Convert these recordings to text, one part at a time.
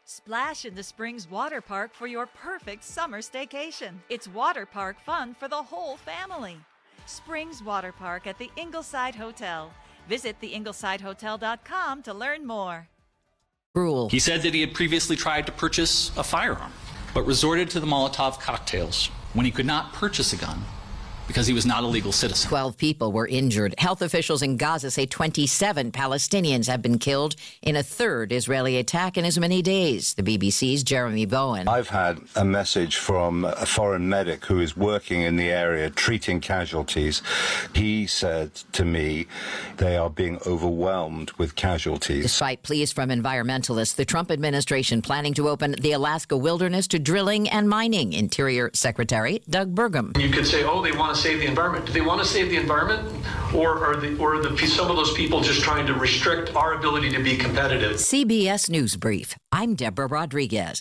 Splash into Springs Water Park for your perfect summer staycation. It's water park fun for the whole family. Springs Water Park at the Ingleside Hotel. Visit theinglesidehotel.com to learn more. Rule. He said that he had previously tried to purchase a firearm, but resorted to the Molotov cocktails when he could not purchase a gun because he was not a legal citizen. 12 people were injured. Health officials in Gaza say 27 Palestinians have been killed in a third Israeli attack in as many days. The BBC's Jeremy Bowen. I've had a message from a foreign medic who is working in the area treating casualties. He said to me they are being overwhelmed with casualties. Despite pleas from environmentalists, the Trump administration planning to open the Alaska wilderness to drilling and mining. Interior Secretary Doug Burgum. You could say, oh, they want to save the environment. Do they want to save the environment, or are some of those people just trying to restrict our ability to be competitive? CBS News Brief. I'm Deborah Rodriguez.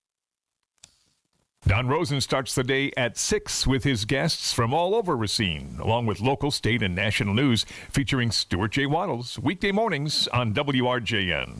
Don Rosen starts the day at 6 with his guests from all over Racine, along with local, state, and national news, featuring Stuart J. Waddles, weekday mornings on WRJN.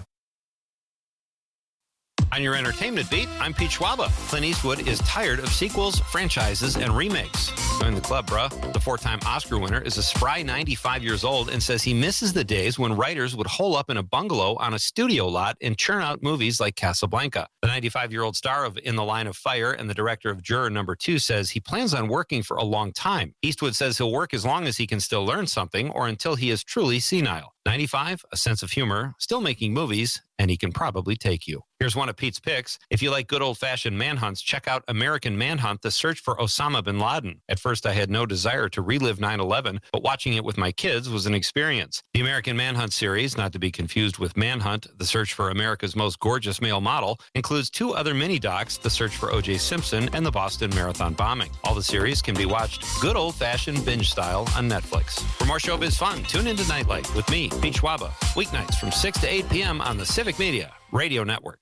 On your entertainment beat, I'm Pete Schwaba. Clint Eastwood is tired of sequels, franchises, and remakes. Join the club, bruh. The 4-time Oscar winner is a spry 95 years old and says he misses the days when writers would hole up in a bungalow on a studio lot and churn out movies like Casablanca. The 95-year-old star of In the Line of Fire and the director of Juror Number 2 says he plans on working for a long time. Eastwood says he'll work as long as he can still learn something or until he is truly senile. 95, a sense of humor, still making movies, and he can probably take you. Here's one of Pete's picks. If you like good old-fashioned manhunts, check out American Manhunt, the search for Osama bin Laden. At first, I had no desire to relive 9/11, but watching it with my kids was an experience. The American Manhunt series, not to be confused with Manhunt, the search for America's most gorgeous male model, includes 2 other mini-docs, the search for O.J. Simpson and the Boston Marathon bombing. All the series can be watched good old-fashioned binge style on Netflix. For more showbiz fun, tune into Nightlight with me, Pete Schwaba, weeknights from 6 to 8 p.m. on the Civic Media Radio Network.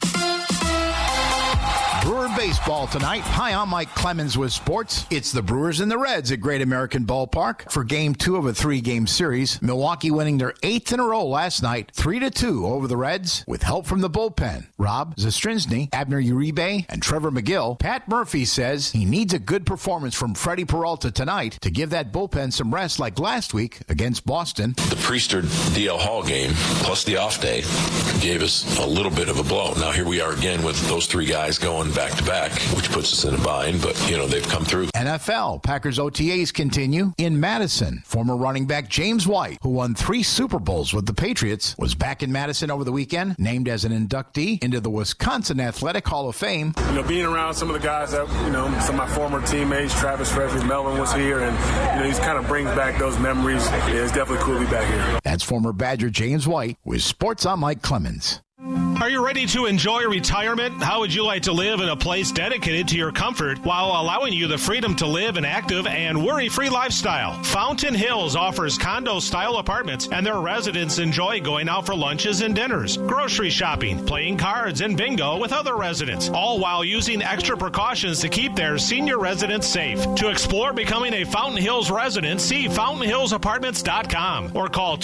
Brewer baseball tonight. Hi, I'm Mike Clemens with sports. It's the Brewers and the Reds at Great American Ballpark for Game 2 of a 3-game series. Milwaukee winning their 8th in a row last night, 3-2 over the Reds, with help from the bullpen. Rob Zastrinsky, Abner Uribe, and Trevor McGill. Pat Murphy says he needs a good performance from Freddie Peralta tonight to give that bullpen some rest like last week against Boston. The Priester DL Hall game, plus the off day, gave us a little bit of a blow. Now here we are again with those 3 guys going back-to-back, which puts us in a bind, but, they've come through. NFL, Packers OTAs continue in Madison. Former running back James White, who won 3 Super Bowls with the Patriots, was back in Madison over the weekend, named as an inductee into the Wisconsin Athletic Hall of Fame. Being around some of the guys that, some of my former teammates, Travis Frederick, Melvin was here, and, he kind of brings back those memories. Yeah, it's definitely cool to be back here. That's former Badger James White with Sports on Mike Clemens. Are you ready to enjoy retirement? How would you like to live in a place dedicated to your comfort while allowing you the freedom to live an active and worry-free lifestyle? Fountain Hills offers condo-style apartments, and their residents enjoy going out for lunches and dinners, grocery shopping, playing cards, and bingo with other residents, all while using extra precautions to keep their senior residents safe. To explore becoming a Fountain Hills resident, see fountainhillsapartments.com or call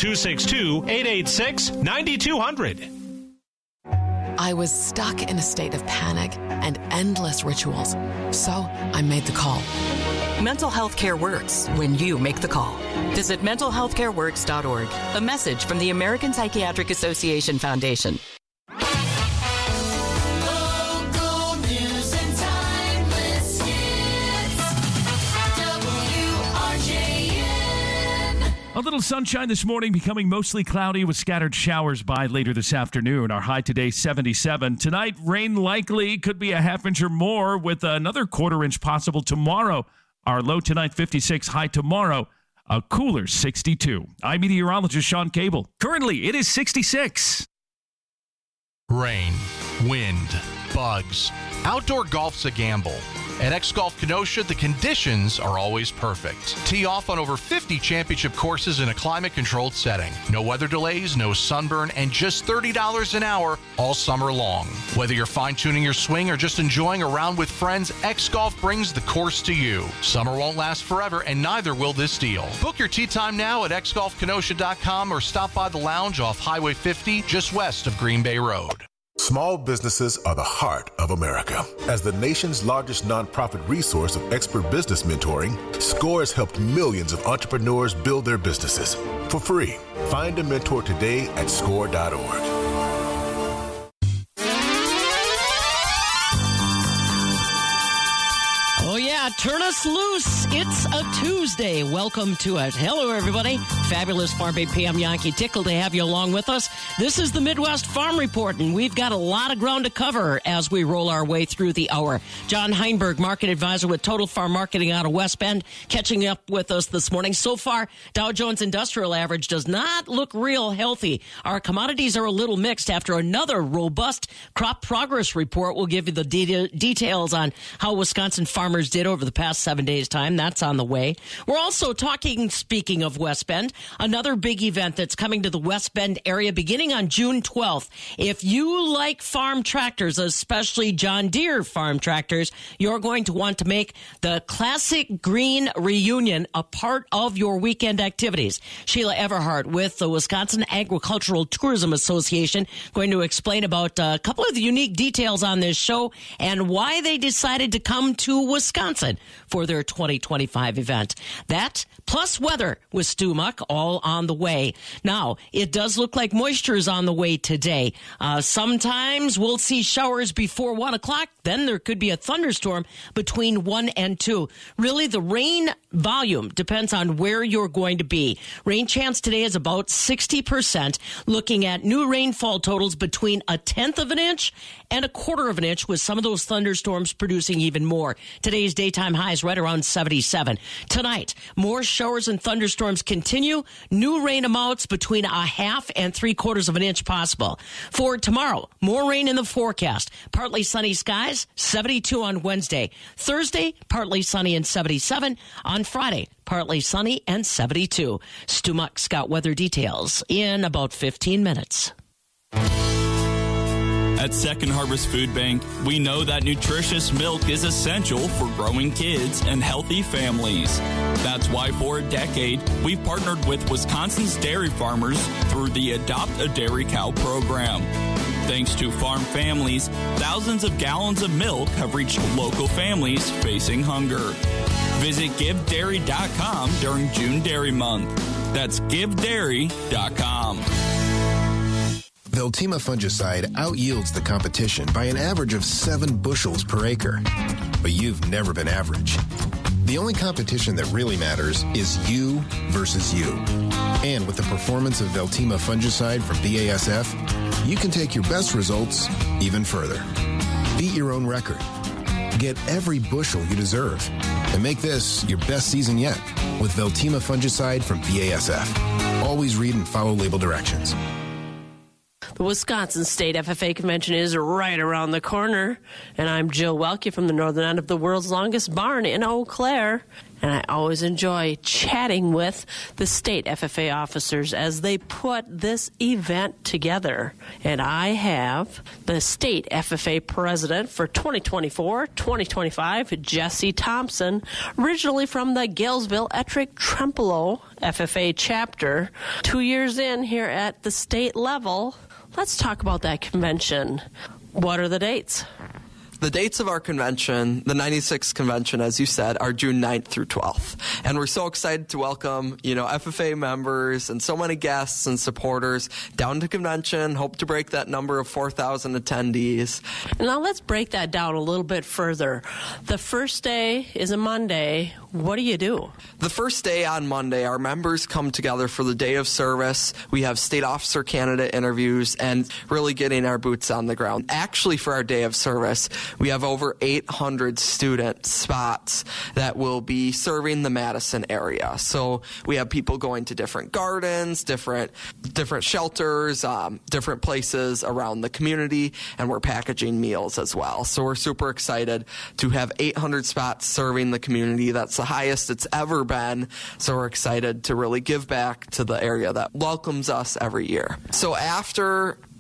262-886-9200. I was stuck in a state of panic and endless rituals. So I made the call. Mental health care works when you make the call. Visit mentalhealthcareworks.org. A message from the American Psychiatric Association Foundation. A little sunshine this morning, becoming mostly cloudy with scattered showers by later this afternoon. Our high today, 77. Tonight, rain likely, could be a half inch or more with another quarter inch possible tomorrow. Our low tonight, 56, high tomorrow, a cooler 62. I'm meteorologist Sean Cable. Currently, it is 66. Rain, wind, bugs. Outdoor golf's a gamble. At X-Golf Kenosha, the conditions are always perfect. Tee off on over 50 championship courses in a climate-controlled setting. No weather delays, no sunburn, and just $30 an hour all summer long. Whether you're fine-tuning your swing or just enjoying a round with friends, X-Golf brings the course to you. Summer won't last forever, and neither will this deal. Book your tee time now at xgolfkenosha.com or stop by the lounge off Highway 50 just west of Green Bay Road. Small businesses are the heart of America. As the nation's largest nonprofit resource of expert business mentoring, SCORE has helped millions of entrepreneurs build their businesses for free. Find a mentor today at SCORE.org. Oh, yeah, turn us loose. It's a Tuesday. Welcome to it. Hello, everybody. Fabulous Farm Babe Pam Yankee. Tickled to have you along with us. This is the Midwest Farm Report, and we've got a lot of ground to cover as we roll our way through the hour. John Heinberg, market advisor with Total Farm Marketing out of West Bend, catching up with us this morning. So far, Dow Jones Industrial Average does not look real healthy. Our commodities are a little mixed after another robust crop progress report. We'll give you the details on how Wisconsin farmers did over the past 7 days' time. That's on the way. We're also talking, speaking of West Bend, another big event that's coming to the West Bend area beginning on June 12th. If you like farm tractors, especially John Deere farm tractors, you're going to want to make the Classic Green Reunion a part of your weekend activities. Sheila Everhart with the Wisconsin Agricultural Tourism Association going to explain about a couple of the unique details on this show and why they decided to come to Wisconsin for their 2025 event. That plus weather with Stu Muck all on the way. Now, it does look like moisture is on the way today. Sometimes we'll see showers before 1 o'clock. Then there could be a thunderstorm between 1 and 2. Really, the rain volume depends on where you're going to be. Rain chance today is about 60%. Looking at new rainfall totals between 1/10 of an inch and 1/4 of an inch, with some of those thunderstorms producing even more. Today's daytime high is right around 77. Tonight, more showers and thunderstorms continue. New rain amounts between 1/2 and 3/4 of an inch possible. For tomorrow, more rain in the forecast. Partly sunny skies, 72 on Wednesday. Thursday, partly sunny and 77. On Friday, partly sunny and 72. Stu Muck's got weather details in about 15 minutes. At Second Harvest Food Bank, we know that nutritious milk is essential for growing kids and healthy families. That's why for a decade, we've partnered with Wisconsin's dairy farmers through the Adopt a Dairy Cow program. Thanks to farm families, thousands of gallons of milk have reached local families facing hunger. Visit GiveDairy.com during June Dairy Month. That's GiveDairy.com. Veltima fungicide outyields the competition by an average of 7 bushels per acre. But you've never been average. The only competition that really matters is you versus you. And with the performance of Veltima fungicide from BASF, you can take your best results even further. Beat your own record. Get every bushel you deserve. And make this your best season yet with Veltima fungicide from BASF. Always read and follow label directions. The Wisconsin State FFA Convention is right around the corner, and I'm Jill Welke from the northern end of the world's longest barn in Eau Claire, and I always enjoy chatting with the state FFA officers as they put this event together. And I have the state FFA president for 2024-2025, Jesse Thompson, originally from the Galesville Ettrick Trempealeau FFA chapter. 2 years in here at the state level. Let's talk about that convention. What are the dates? The dates of our convention, the 96th convention, as you said, are June 9th through 12th. And we're so excited to welcome, FFA members and so many guests and supporters down to convention. Hope to break that number of 4,000 attendees. Now let's break that down a little bit further. The first day is a Monday. What do you do? The first day on Monday, our members come together for the day of service. We have state officer candidate interviews and really getting our boots on the ground. Actually, for our day of service, we have over 800 student spots that will be serving the Madison area. So we have people going to different gardens, different shelters, different places around the community, and we're packaging meals as well. So we're super excited to have 800 spots serving the community. That's the highest it's ever been. So we're excited to really give back to the area that welcomes us every year. So after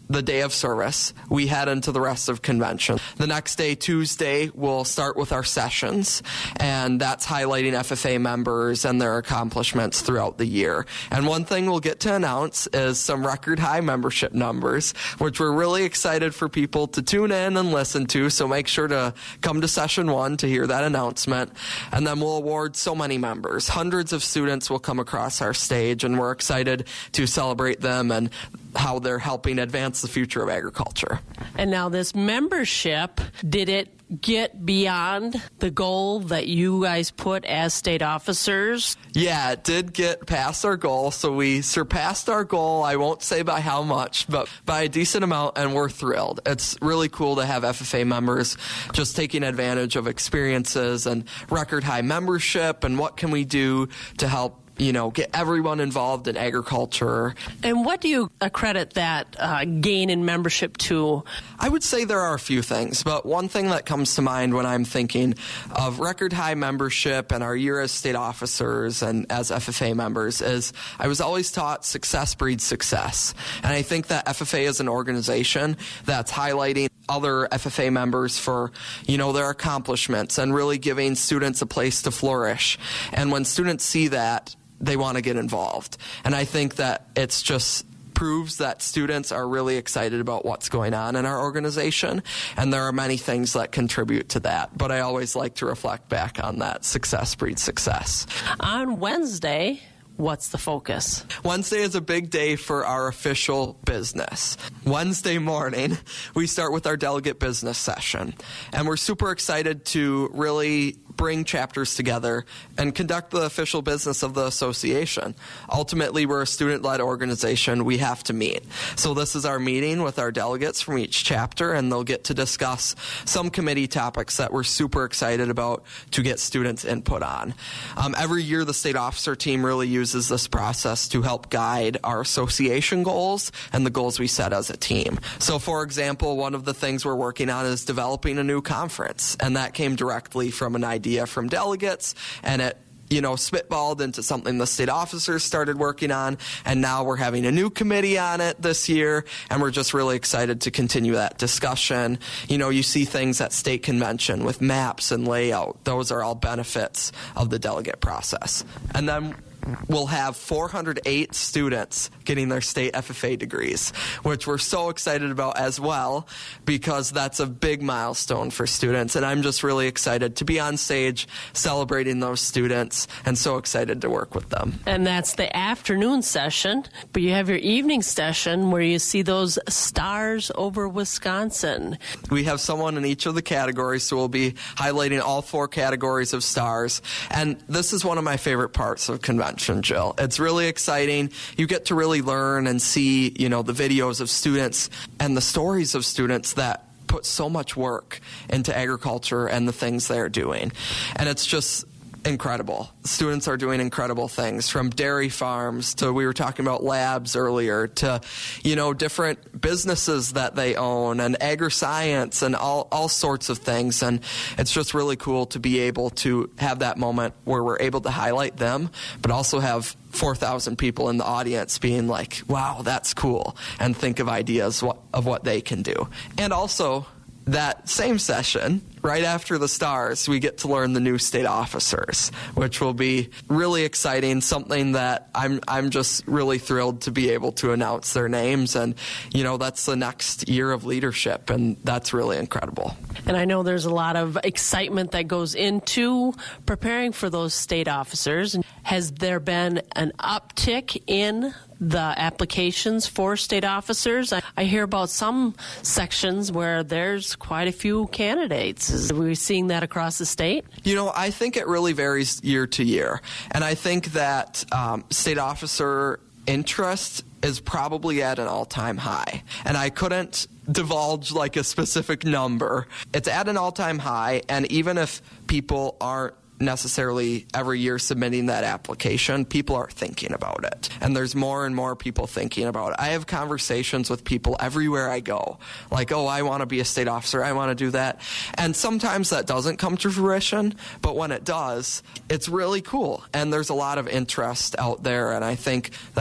the day of service, we head into the rest of convention. The next day, Tuesday, we'll start with our sessions, and that's highlighting FFA members and their accomplishments throughout the year. And one thing we'll get to announce is some record high membership numbers, which we're really excited for people to tune in and listen to, so make sure to come to session 1 to hear that announcement. And then we'll award so many members. Hundreds of students will come across our stage, and we're excited to celebrate them and how they're helping advance the future of agriculture. And now this membership, did it get beyond the goal that you guys put as state officers? Yeah, it did get past our goal. So we surpassed our goal. I won't say by how much, but by a decent amount, and we're thrilled. It's really cool to have FFA members just taking advantage of experiences and record high membership, and what can we do to help get everyone involved in agriculture. And what do you accredit that gain in membership to? I would say there are a few things, but one thing that comes to mind when I'm thinking of record high membership and our year as state officers and as FFA members is I was always taught success breeds success. And I think that FFA is an organization that's highlighting other FFA members for, their accomplishments and really giving students a place to flourish. And when students see that, they want to get involved. And I think that it's just proves that students are really excited about what's going on in our organization, and there are many things that contribute to that. But I always like to reflect back on that success breeds success. On Wednesday, what's the focus? Wednesday is a big day for our official business. Wednesday morning, we start with our delegate business session, and we're super excited to really bring chapters together and conduct the official business of the association. Ultimately, we're a student-led organization. We have to meet. So this is our meeting with our delegates from each chapter, and they'll get to discuss some committee topics that we're super excited about to get students' input on. Every year, the state officer team really uses this process to help guide our association goals and the goals we set as a team. So, for example, one of the things we're working on is developing a new conference, and that came directly from an idea from delegates, and it spitballed into something the state officers started working on, and now we're having a new committee on it this year, and we're just really excited to continue that discussion. You see things at state convention with maps and layout. Those are all benefits of the delegate process. And then we'll have 408 students getting their state FFA degrees, which we're so excited about as well, because that's a big milestone for students. And I'm just really excited to be on stage celebrating those students, and so excited to work with them. And that's the afternoon session, but you have your evening session where you see those stars over Wisconsin. We have someone in each of the categories, so we'll be highlighting all 4 categories of stars. And this is one of my favorite parts of convention, Jill. It's really exciting. You get to really learn and see, the videos of students and the stories of students that put so much work into agriculture and the things they're doing. And it's just incredible. Students are doing incredible things, from dairy farms to, we were talking about labs earlier, to, different businesses that they own, and agri-science, and all sorts of things. And it's just really cool to be able to have that moment where we're able to highlight them, but also have 4,000 people in the audience being like, wow, that's cool, and think of ideas of what they can do. And also, that same session, right after the stars, we get to learn the new state officers, which will be really exciting, something that I'm just really thrilled to be able to announce their names. And, that's the next year of leadership, and that's really incredible. And I know there's a lot of excitement that goes into preparing for those state officers. Has there been an uptick in the applications for state officers? I hear about some sections where there's quite a few candidates. Are we seeing that across the state? I think it really varies year to year. And I think that state officer interest is probably at an all-time high. And I couldn't divulge like a specific number. It's at an all-time high, and even if people aren't necessarily every year submitting that application, people are thinking about it. And there's more and more people thinking about it. I have conversations with people everywhere I go, like, oh, I want to be a state officer, I want to do that. And sometimes that doesn't come to fruition, but when it does, it's really cool. And there's a lot of interest out there, and I think that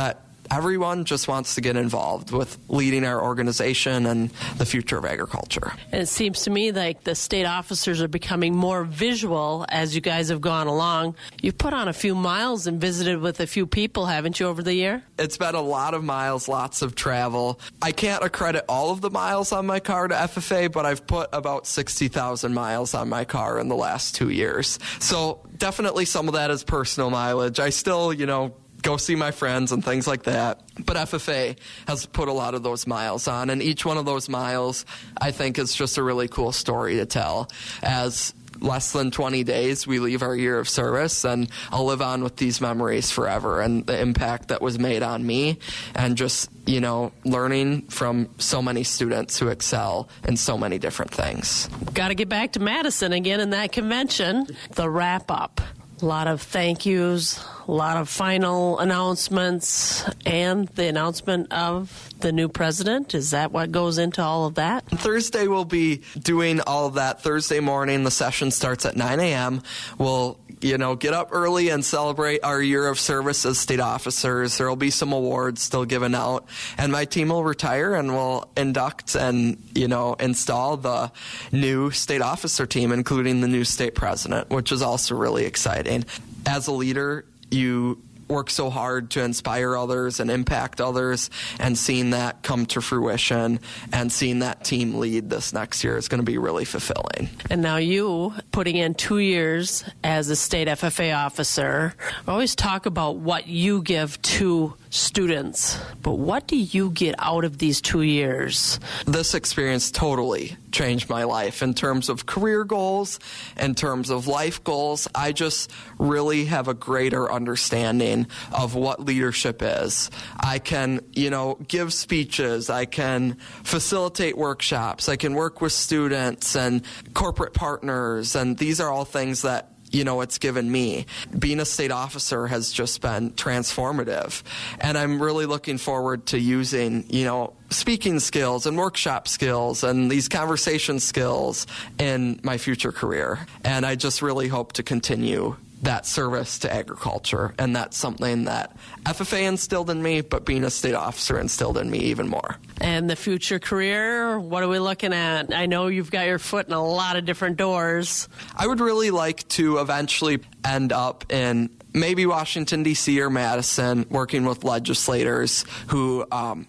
everyone just wants to get involved with leading our organization and the future of agriculture. And it seems to me like the state officers are becoming more visual as you guys have gone along. You've put on a few miles and visited with a few people, haven't you, over the year? It's been a lot of miles, lots of travel. I can't accredit all of the miles on my car to FFA, but I've put about 60,000 miles on my car in the last 2 years. So definitely some of that is personal mileage. I still, go see my friends and things like that. But FFA has put a lot of those miles on, and each one of those miles, I think, is just a really cool story to tell. As less than 20 days, we leave our year of service, and I'll live on with these memories forever and the impact that was made on me, and just, learning from so many students who excel in so many different things. Got to get back to Madison again in that convention. The wrap-up. A lot of thank yous, a lot of final announcements, and the announcement of the new president. Is that what goes into all of that? Thursday we'll be doing all of that. Thursday morning, the session starts at 9 a.m. We'll get up early and celebrate our year of service as state officers. There will be some awards still given out, and my team will retire and we'll induct and, install the new state officer team, including the new state president, which is also really exciting. As a leader, you work so hard to inspire others and impact others, and seeing that come to fruition and seeing that team lead this next year is going to be really fulfilling. And now you, putting in 2 years as a state FFA officer, always talk about what you give to students, but what do you get out of these 2 years? This experience totally changed my life in terms of career goals, in terms of life goals. I just really have a greater understanding of what leadership is. I can, give speeches. I can facilitate workshops. I can work with students and corporate partners. And these are all things that it's given me. Being a state officer has just been transformative. And I'm really looking forward to using, speaking skills and workshop skills and these conversation skills in my future career. And I just really hope to continue that service to agriculture. And that's something that FFA instilled in me, but being a state officer instilled in me even more. And the future career, what are we looking at? I know you've got your foot in a lot of different doors. I would really like to eventually end up in maybe Washington, D.C. or Madison, working with legislators who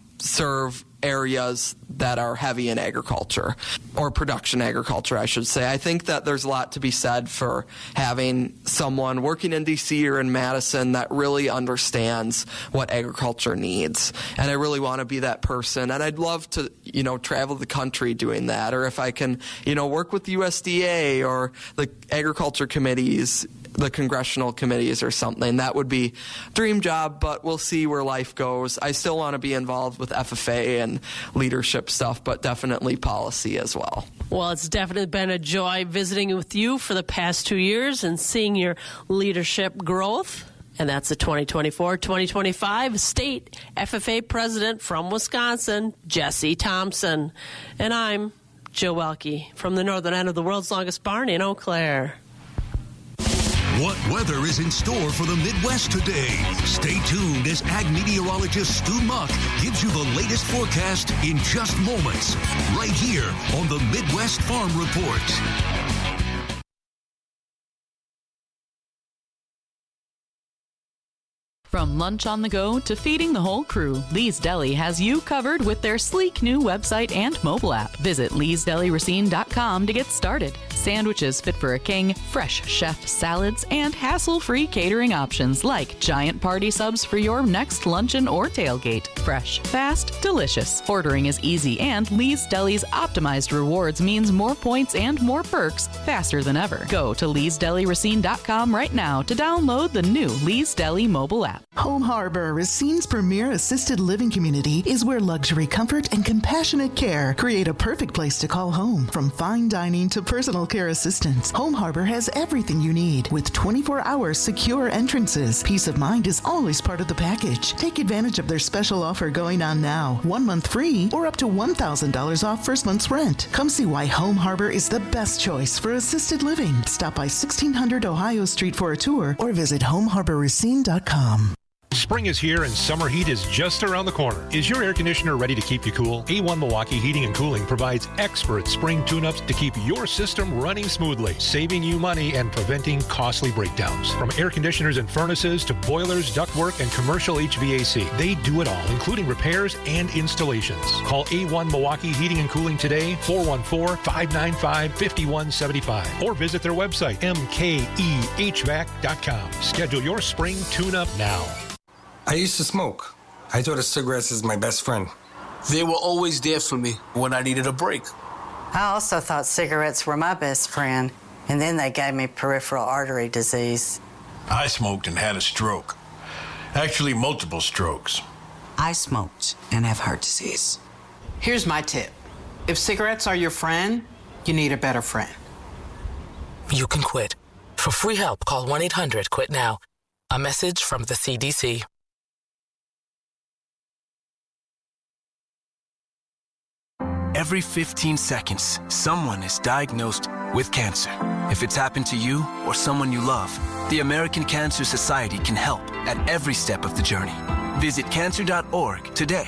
serve areas that are heavy in agriculture, or production agriculture, I should say. I think that there's a lot to be said for having someone working in D.C. or in Madison that really understands what agriculture needs. And I really want to be that person. And I'd love to, travel the country doing that. Or if I can, work with the USDA or the agriculture committees, the congressional committees or something. That would be a dream job, but we'll see where life goes. I still want to be involved with FFA and leadership stuff, but definitely policy as well. Well, it's definitely been a joy visiting with you for the past 2 years and seeing your leadership growth. And that's the 2024-2025 state FFA president from Wisconsin, Jesse Thompson. And I'm Jill Welke from the northern end of the world's longest barn in Eau Claire. What weather is in store for the Midwest today? Stay tuned as ag meteorologist Stu Muck gives you the latest forecast in just moments, right here on the Midwest Farm Report. From lunch on the go to feeding the whole crew, Lee's Deli has you covered with their sleek new website and mobile app. Visit leesdeliracine.com to get started. Sandwiches fit for a king, fresh chef salads, and hassle-free catering options like giant party subs for your next luncheon or tailgate. Fresh, fast, delicious. Ordering is easy, and Lee's Deli's optimized rewards means more points and more perks faster than ever. Go to leesdeliracine.com right now to download the new Lee's Deli mobile app. Home Harbor, Racine's premier assisted living community, is where luxury, comfort, and compassionate care create a perfect place to call home. From fine dining to personal care assistance, Home Harbor has everything you need with 24-hour secure entrances. Peace of mind is always part of the package. Take advantage of their special offer going on now. 1 month free or up to $1,000 off first month's rent. Come see why Home Harbor is the best choice for assisted living. Stop by 1600 Ohio Street for a tour or visit homeharborracine.com. Spring is here and summer heat is just around the corner. Is your air conditioner ready to keep you cool? A1 Milwaukee Heating and Cooling provides expert spring tune-ups to keep your system running smoothly, saving you money and preventing costly breakdowns. From air conditioners and furnaces to boilers, ductwork, and commercial HVAC, they do it all, including repairs and installations. Call A1 Milwaukee Heating and Cooling today, 414-595-5175, or visit their website, mkehvac.com. Schedule your spring tune-up now. I used to smoke. I thought of cigarettes as my best friend. They were always there for me when I needed a break. I also thought cigarettes were my best friend, and then they gave me peripheral artery disease. I smoked and had a stroke. Actually, multiple strokes. I smoked and have heart disease. Here's my tip. If cigarettes are your friend, you need a better friend. You can quit. For free help, call 1-800-QUIT-NOW. A message from the CDC. Every 15 seconds, someone is diagnosed with cancer. If it's happened to you or someone you love, the American Cancer Society can help at every step of the journey. Visit cancer.org today.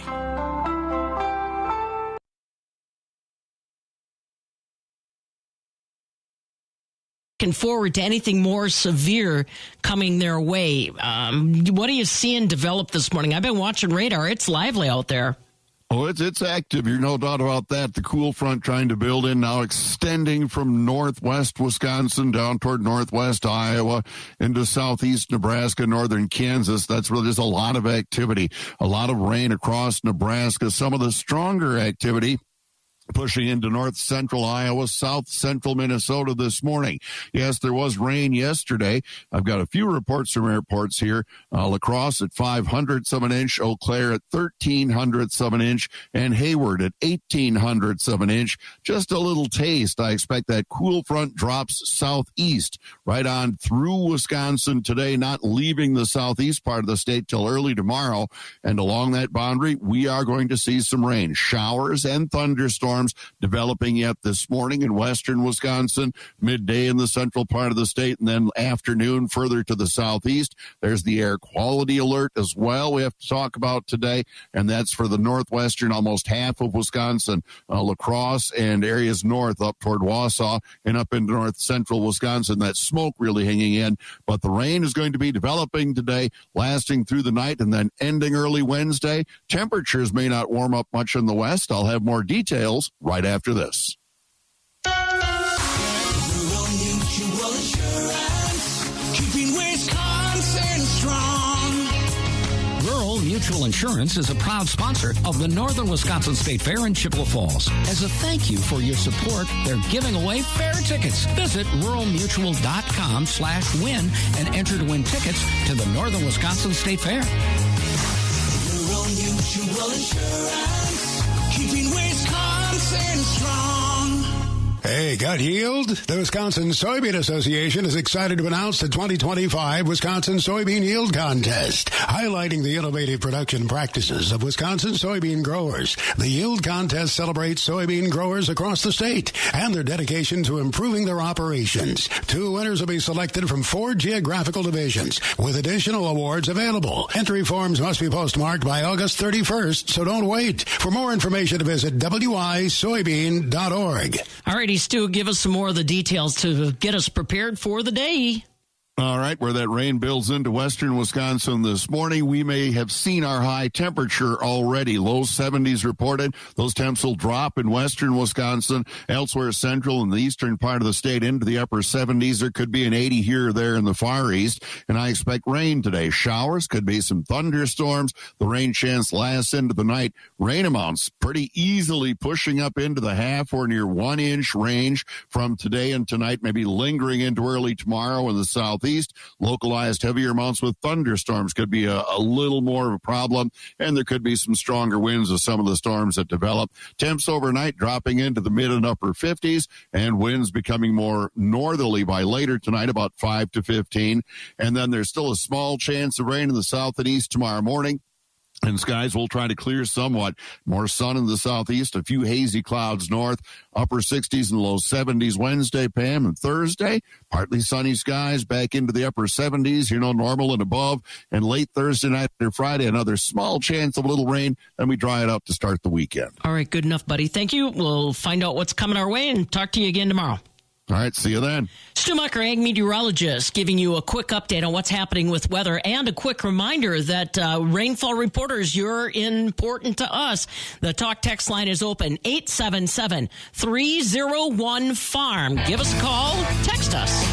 Looking forward to anything more severe coming their way. What are you seeing develop this morning? I've been watching radar. It's lively out there. Oh, it's active. You're no doubt about that. The cool front trying to build in now, extending from northwest Wisconsin down toward northwest Iowa into southeast Nebraska, northern Kansas. That's where there's a lot of activity, a lot of rain across Nebraska. Some of the stronger activity pushing into north central Iowa, south central Minnesota this morning. Yes, there was rain yesterday. I've got a few reports from airports here. La Crosse at 500ths of an inch, Eau Claire at 1300ths of an inch, and Hayward at 1800ths of an inch. Just a little taste. I expect that cool front drops southeast right on through Wisconsin today, not leaving the southeast part of the state till early tomorrow. And along that boundary, we are going to see some rain, showers and thunderstorms developing yet this morning in western Wisconsin, midday in the central part of the state, and then afternoon further to the southeast. There's the air quality alert as well we have to talk about today, and that's for the northwestern, almost half of Wisconsin, La Crosse and areas north up toward Wausau and up into north central Wisconsin. That smoke really hanging in, but the rain is going to be developing today, lasting through the night and then ending early Wednesday. Temperatures may not warm up much in the west. I'll have more details right after this. Rural Mutual Insurance, keeping Wisconsin strong. Rural Mutual Insurance is a proud sponsor of the Northern Wisconsin State Fair in Chippewa Falls. As a thank you for your support, they're giving away fair tickets. Visit ruralmutual.com/win and enter to win tickets to the Northern Wisconsin State Fair. Rural Mutual Insurance, keeping Wisconsin strong. Hey, gut yield? The Wisconsin Soybean Association is excited to announce the 2025 Wisconsin Soybean Yield Contest, highlighting the innovative production practices of Wisconsin soybean growers. The Yield Contest celebrates soybean growers across the state and their dedication to improving their operations. 2 winners will be selected from 4 geographical divisions, with additional awards available. Entry forms must be postmarked by August 31st, so don't wait. For more information, visit wisoybean.org. All righty, Stu, give us some more of the details to get us prepared for the day. All right, where that rain builds into western Wisconsin this morning, we may have seen our high temperature already. Low 70s reported. Those temps will drop in western Wisconsin, elsewhere central and the eastern part of the state into the upper 70s. There could be an 80 here or there in the far east, and I expect rain today. Showers, could be some thunderstorms. The rain chance lasts into the night. Rain amounts pretty easily pushing up into the half or near 1 inch range from today and tonight, maybe lingering into early tomorrow in the southeast. Localized heavier amounts with thunderstorms could be a little more of a problem, and there could be some stronger winds with some of the storms that develop. Temps overnight dropping into the mid and upper 50s, and winds becoming more northerly by later tonight, about 5 to 15. And then there's still a small chance of rain in the south and east tomorrow morning. And skies will try to clear somewhat. More sun in the southeast, a few hazy clouds north, upper 60s and low 70s Wednesday, Pam, and Thursday. Partly sunny skies back into the upper 70s, normal and above. And late Thursday night or Friday, another small chance of a little rain. Then we dry it up to start the weekend. All right, good enough, buddy. Thank you. We'll find out what's coming our way and talk to you again tomorrow. All right, see you then. Stu Mucker, ag meteorologist, giving you a quick update on what's happening with weather and a quick reminder that rainfall reporters, you're important to us. The talk text line is open, 877-301-FARM. Give us a call, text us.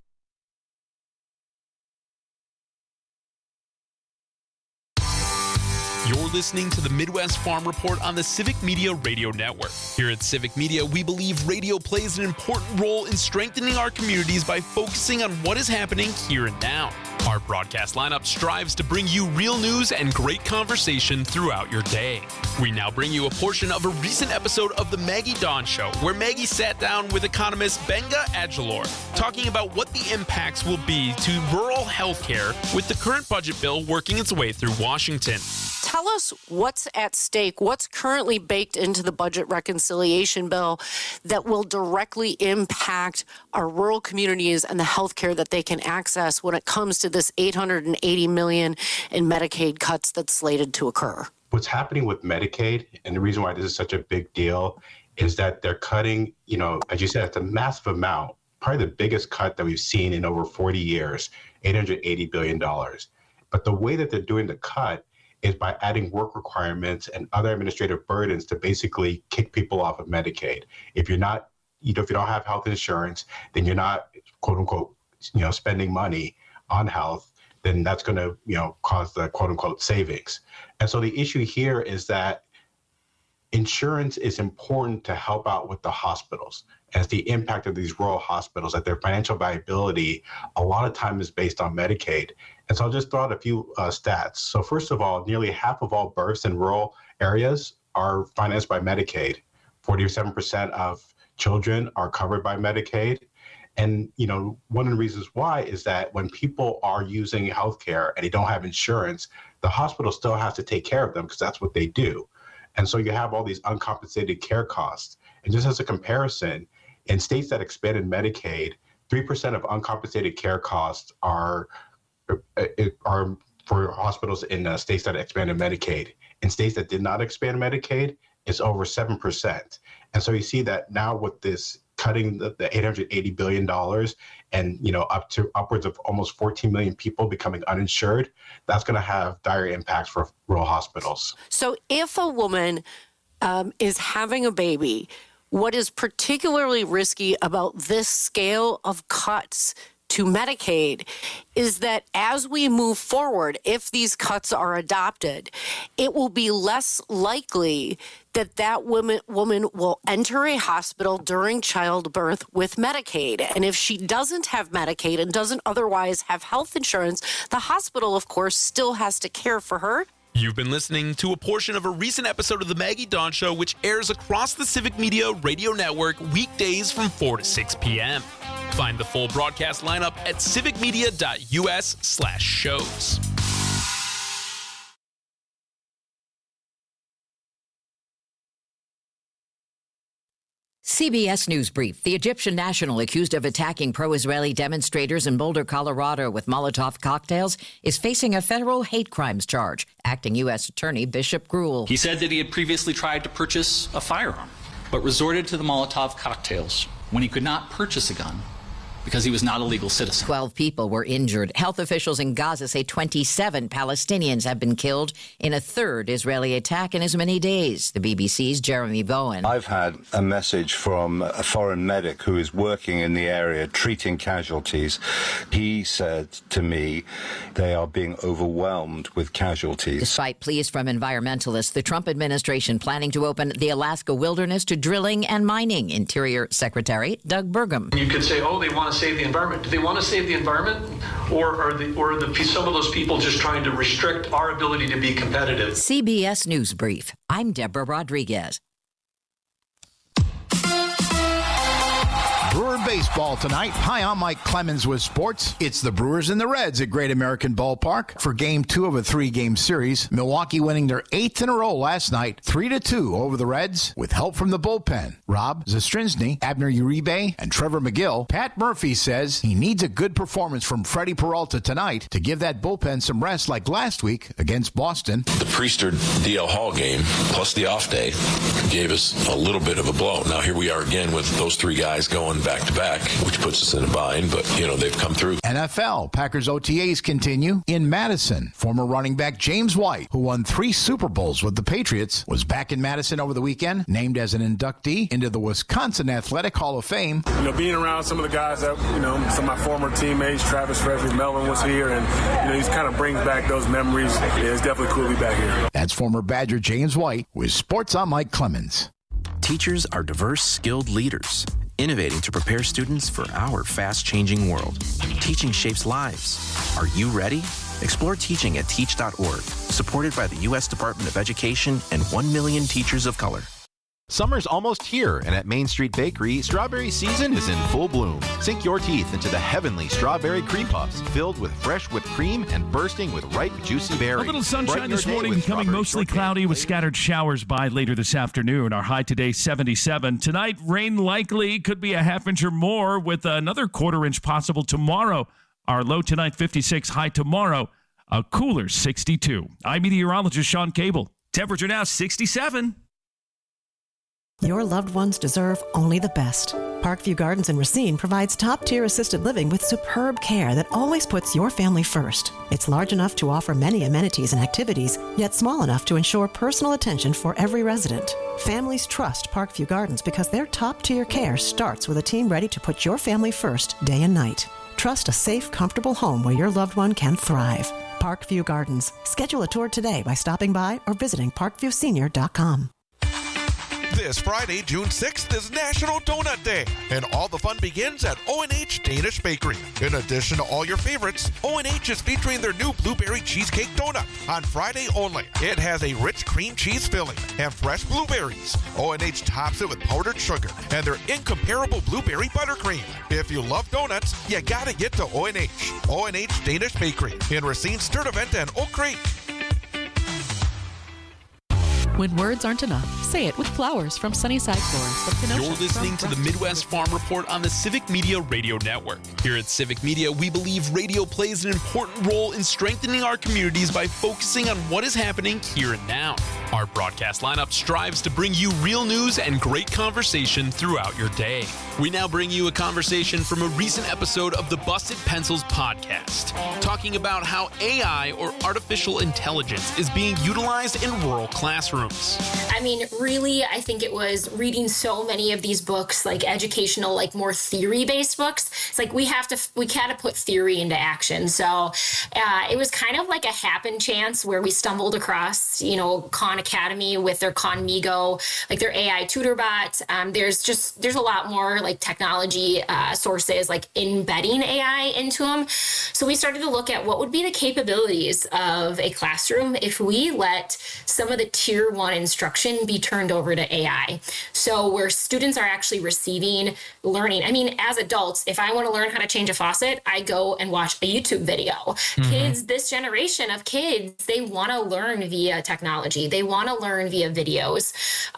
You're listening to the Midwest Farm Report on the Civic Media Radio Network. Here at Civic Media, we believe radio plays an important role in strengthening our communities by focusing on what is happening here and now. Our broadcast lineup strives to bring you real news and great conversation throughout your day. We now bring you a portion of a recent episode of The Maggie Dawn Show, where Maggie sat down with economist Benga Adjalor, talking about what the impacts will be to rural health care with the current budget bill working its way through Washington. Tell us what's at stake, what's currently baked into the budget reconciliation bill that will directly impact our rural communities and the health care that they can access when it comes to this $880 million in Medicaid cuts that's slated to occur. What's happening with Medicaid, and the reason why this is such a big deal, is that they're cutting, as you said, it's a massive amount, probably the biggest cut that we've seen in over 40 years, $880 billion. But the way that they're doing the cut is by adding work requirements and other administrative burdens to basically kick people off of Medicaid. If you're not, if you don't have health insurance, then you're not, quote unquote, spending money on health, then that's going to, cause the quote unquote savings. And so the issue here is that insurance is important to help out with the hospitals, as the impact of these rural hospitals, that their financial viability a lot of time is based on Medicaid. And so I'll just throw out a few stats. So first of all, nearly half of all births in rural areas are financed by Medicaid. 47% of children are covered by Medicaid. And, one of the reasons why is that when people are using healthcare and they don't have insurance, the hospital still has to take care of them because that's what they do. And so you have all these uncompensated care costs. And just as a comparison, in states that expanded Medicaid, 3% of uncompensated care costs are for hospitals in states that expanded Medicaid. In states that did not expand Medicaid, it's over 7%. And so you see that now with this cutting the $880 billion and, up to upwards of almost 14 million people becoming uninsured, that's going to have dire impacts for rural hospitals. So if a woman is having a baby, what is particularly risky about this scale of cuts to Medicaid is that as we move forward, if these cuts are adopted, it will be less likely that woman will enter a hospital during childbirth with Medicaid. And if she doesn't have Medicaid and doesn't otherwise have health insurance, the hospital, of course, still has to care for her. You've been listening to a portion of a recent episode of The Maggie Dawn Show, which airs across the Civic Media Radio Network weekdays from 4 to 6 p.m. Find the full broadcast lineup at civicmedia.us/shows. CBS News Brief. The Egyptian national accused of attacking pro-Israeli demonstrators in Boulder, Colorado with Molotov cocktails is facing a federal hate crimes charge. Acting U.S. Attorney Bishop Gruhl. He said that he had previously tried to purchase a firearm, but resorted to the Molotov cocktails when he could not purchase a gun because he was not a legal citizen. 12 people were injured. Health officials in Gaza say 27 Palestinians have been killed in a third Israeli attack in as many days. The BBC's Jeremy Bowen. I've had a message from a foreign medic who is working in the area treating casualties. He said to me they are being overwhelmed with casualties. Despite pleas from environmentalists, the Trump administration planning to open the Alaska wilderness to drilling and mining. Interior Secretary Doug Burgum. You could say, oh, they want to save the environment. Do they want to save the environment, or are some of those people just trying to restrict our ability to be competitive? CBS News Brief. I'm Deborah Rodriguez. Brewer baseball tonight. Hi, I'm Mike Clemens with sports. It's the Brewers and the Reds at Great American Ballpark for Game 2 of a 3-game series. Milwaukee winning their 8th in a row last night, 3-2 over the Reds, with help from the bullpen. Rob Zastryzny, Abner Uribe, and Trevor McGill. Pat Murphy says he needs a good performance from Freddie Peralta tonight to give that bullpen some rest like last week against Boston. The Priester DL Hall game, plus the off day, gave us a little bit of a blow. Now here we are again with those 3 guys going back-to-back, which puts us in a bind, but, they've come through. NFL, Packers OTAs continue in Madison. Former running back James White, who won 3 Super Bowls with the Patriots, was back in Madison over the weekend, named as an inductee into the Wisconsin Athletic Hall of Fame. Being around some of the guys that, some of my former teammates, Travis Frederick, Melvin was here, and, he kind of brings back those memories. Yeah, it's definitely cool to be back here. That's former Badger James White with Sports. I'm Mike Clemens. Teachers are diverse, skilled leaders, innovating to prepare students for our fast-changing world. Teaching shapes lives. Are you ready? Explore teaching at teach.org, supported by the U.S. Department of Education and 1 million teachers of color. Summer's almost here, and at Main Street Bakery, strawberry season is in full bloom. Sink your teeth into the heavenly strawberry cream puffs, filled with fresh whipped cream and bursting with ripe, juicy berries. A little sunshine this morning, becoming mostly cloudy with scattered showers by later this afternoon. Our high today, 77. Tonight, rain likely, could be a half inch or more, with another quarter-inch possible tomorrow. Our low tonight, 56, high tomorrow, a cooler 62. I'm meteorologist Sean Cable. Temperature now 67. Your loved ones deserve only the best. Parkview Gardens in Racine provides top-tier assisted living with superb care that always puts your family first. It's large enough to offer many amenities and activities, yet small enough to ensure personal attention for every resident. Families trust Parkview Gardens because their top-tier care starts with a team ready to put your family first day and night. Trust a safe, comfortable home where your loved one can thrive. Parkview Gardens. Schedule a tour today by stopping by or visiting parkviewsenior.com. This Friday, June 6th, is National Donut Day, and all the fun begins at O&H Danish Bakery. In addition to all your favorites, O&H is featuring their new blueberry cheesecake donut on Friday only. It has a rich cream cheese filling and fresh blueberries. O&H tops it with powdered sugar and their incomparable blueberry buttercream. If you love donuts, you gotta get to O&H. O&H Danish Bakery in Racine, Sturtevant, and Oak Creek. When words aren't enough, say it with flowers from Sunnyside Florist. You're listening to the Midwest Farm Report on the Civic Media Radio Network. Here at Civic Media, we believe radio plays an important role in strengthening our communities by focusing on what is happening here and now. Our broadcast lineup strives to bring you real news and great conversation throughout your day. We now bring you a conversation from a recent episode of the Busted Pencils podcast, talking about how AI, or artificial intelligence, is being utilized in rural classrooms. I mean, really, I think it was reading so many of these books, like educational, like more theory-based books. It's like we gotta put theory into action. So it was kind of like a happen chance where we stumbled across, Khan Academy with their Khanmigo, like their AI tutor bot. There's a lot more like technology sources like embedding AI into them. So we started to look at what would be the capabilities of a classroom if we let some of the tier 1 instruction be turned over to AI. So where students are actually receiving learning. I mean, as adults, if I want to learn how to change a faucet, I go and watch a YouTube video. Mm-hmm. Kids, this generation of kids, they want to learn via technology. They want to learn via videos.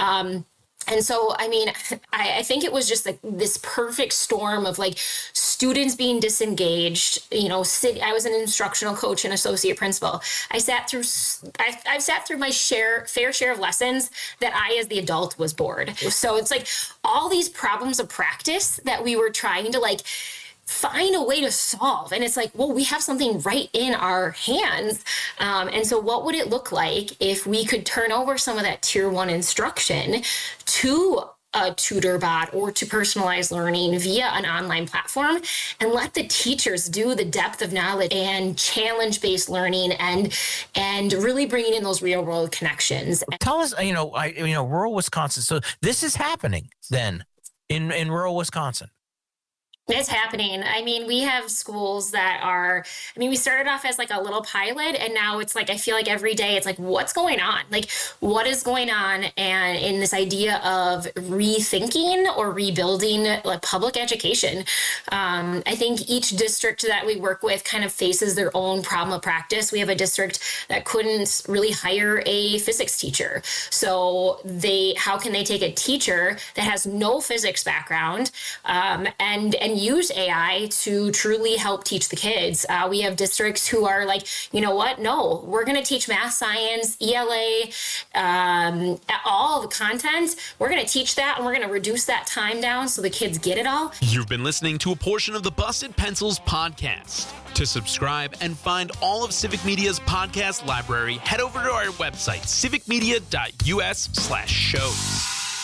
And so, I mean, I think it was just like this perfect storm of like students being disengaged. I was an instructional coach and associate principal. I've sat through my fair share of lessons that I, as the adult, was bored. So it's like all these problems of practice that we were trying to like find a way to solve. And it's like, well, we have something right in our hands. And so what would it look like if we could turn over some of that tier 1 instruction to a tutor bot or to personalized learning via an online platform and let the teachers do the depth of knowledge and challenge-based learning and really bringing in those real world connections. Tell us, rural Wisconsin. So this is happening then in rural Wisconsin. It's happening. I mean, we have schools that are, we started off as like a little pilot, and now it's like, I feel like every day it's like, what's going on? Like, what is going on? And in this idea of rethinking or rebuilding like public education, I think each district that we work with kind of faces their own problem of practice. We have a district that couldn't really hire a physics teacher. So how can they take a teacher that has no physics background and use AI to truly help teach the kids? We have districts who are like, you know what? No, we're going to teach math, science, ELA, all the content. We're going to teach that, and we're going to reduce that time down so the kids get it all. You've been listening to a portion of the Busted Pencils podcast. To subscribe and find all of Civic Media's podcast library, head over to our website, civicmedia.us/shows.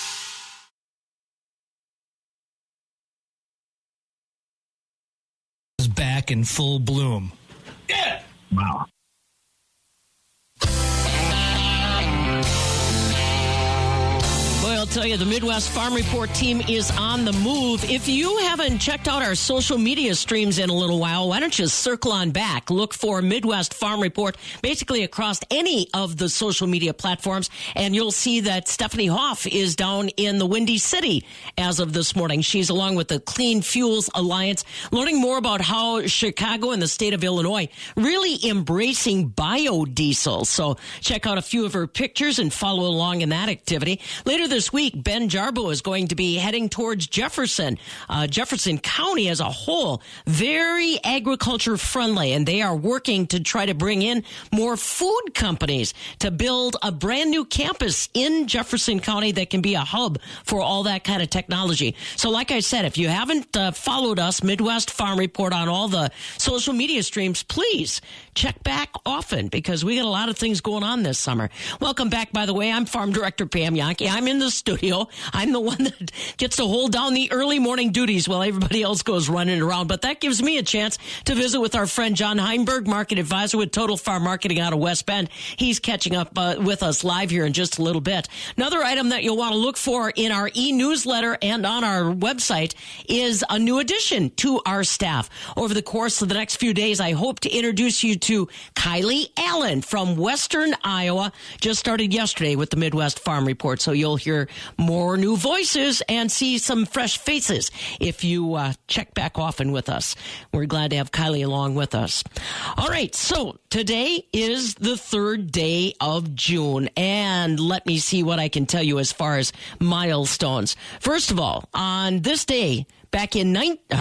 Back in full bloom. Yeah. Wow. Boy, I'll tell you, the Midwest Farm Report team is on the move. If you haven't checked out our social media streams in a little while, why don't you circle on back? Look for Midwest Farm Report basically across any of the social media platforms, and you'll see that Stephanie Hoff is down in the Windy City as of this morning. She's along with the Clean Fuels Alliance, learning more about how Chicago and the state of Illinois really embracing biodiesel. So check out a few of her pictures and follow along in that activity. Later this week, Ben Jarbo is going to be heading towards Jefferson. Jefferson County as a whole, very agriculture friendly, and they are working to try to bring in more food companies to build a brand new campus in Jefferson County that can be a hub for all that kind of technology. So like I said, if you haven't followed us, Midwest Farm Report, on all the social media streams, please check back often because we got a lot of things going on this summer. Welcome back, by the way. I'm Farm Director Pam Jahnke. I'm in the studio. I'm the one that gets to hold down the early morning duties while everybody else goes running around. But that gives me a chance to visit with our friend John Heinberg, Market Advisor with Total Farm Marketing out of West Bend. He's catching up with us live here in just a little bit. Another item that you'll want to look for in our e-newsletter and on our website is a new addition to our staff. Over the course of the next few days, I hope to introduce you to Kylie Allen from Western Iowa. Just started yesterday with the Midwest Farm Report, so you'll hear more new voices and see some fresh faces if you check back often with us. We're glad to have Kylie along with us. All right, so today is the third day of June, and let me see what I can tell you as far as milestones. First of all, on this day, back in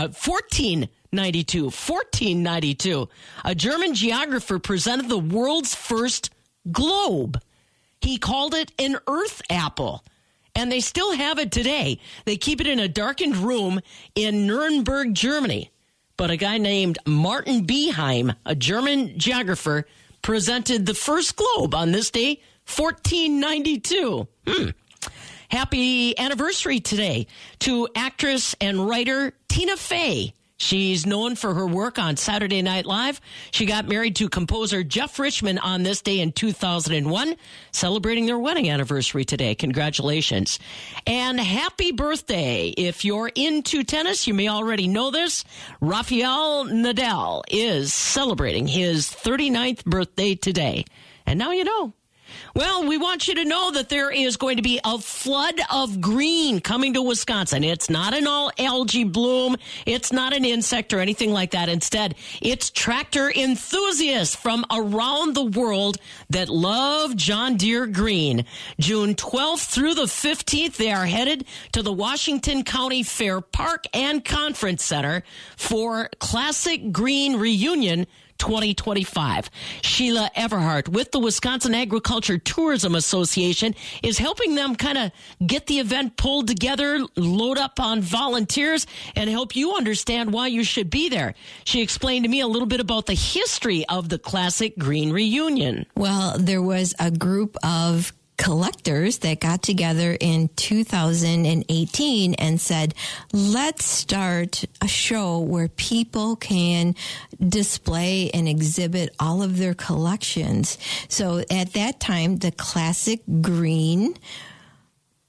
1492, a German geographer presented the world's first globe. He called it an earth apple. And they still have it today. They keep it in a darkened room in Nuremberg, Germany. But a guy named Martin Beheim, a German geographer, presented the first globe on this day, 1492. Happy anniversary today to actress and writer Tina Fey. She's known for her work on Saturday Night Live. She got married to composer Jeff Richman on this day in 2001, celebrating their wedding anniversary today. Congratulations. And happy birthday. If you're into tennis, you may already know this. Rafael Nadal is celebrating his 39th birthday today. And now you know. Well, we want you to know that there is going to be a flood of green coming to Wisconsin. It's not an all algae bloom. It's not an insect or anything like that. Instead, it's tractor enthusiasts from around the world that love John Deere green. June 12th through the 15th, they are headed to the Washington County Fair Park and Conference Center for Classic Green Reunion 2025. Sheila Everhart with the Wisconsin Agriculture Tourism Association is helping them kind of get the event pulled together, load up on volunteers, and help you understand why you should be there. She explained to me a little bit about the history of the Classic Green Reunion. Well, there was a group of collectors that got together in 2018 and said, let's start a show where people can display and exhibit all of their collections. So at that time, the Classic Green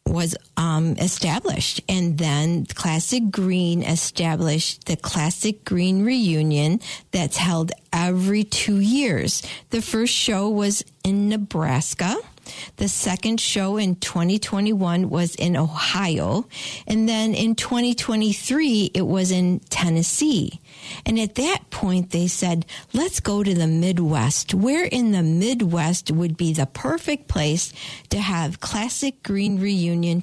was established. And then Classic Green established the Classic Green Reunion that's held every 2 years. The first show was in Nebraska. The second show in 2021 was in Ohio. And then in 2023, it was in Tennessee. And at that point, they said, let's go to the Midwest. Where in the Midwest would be the perfect place to have Classic Green Reunion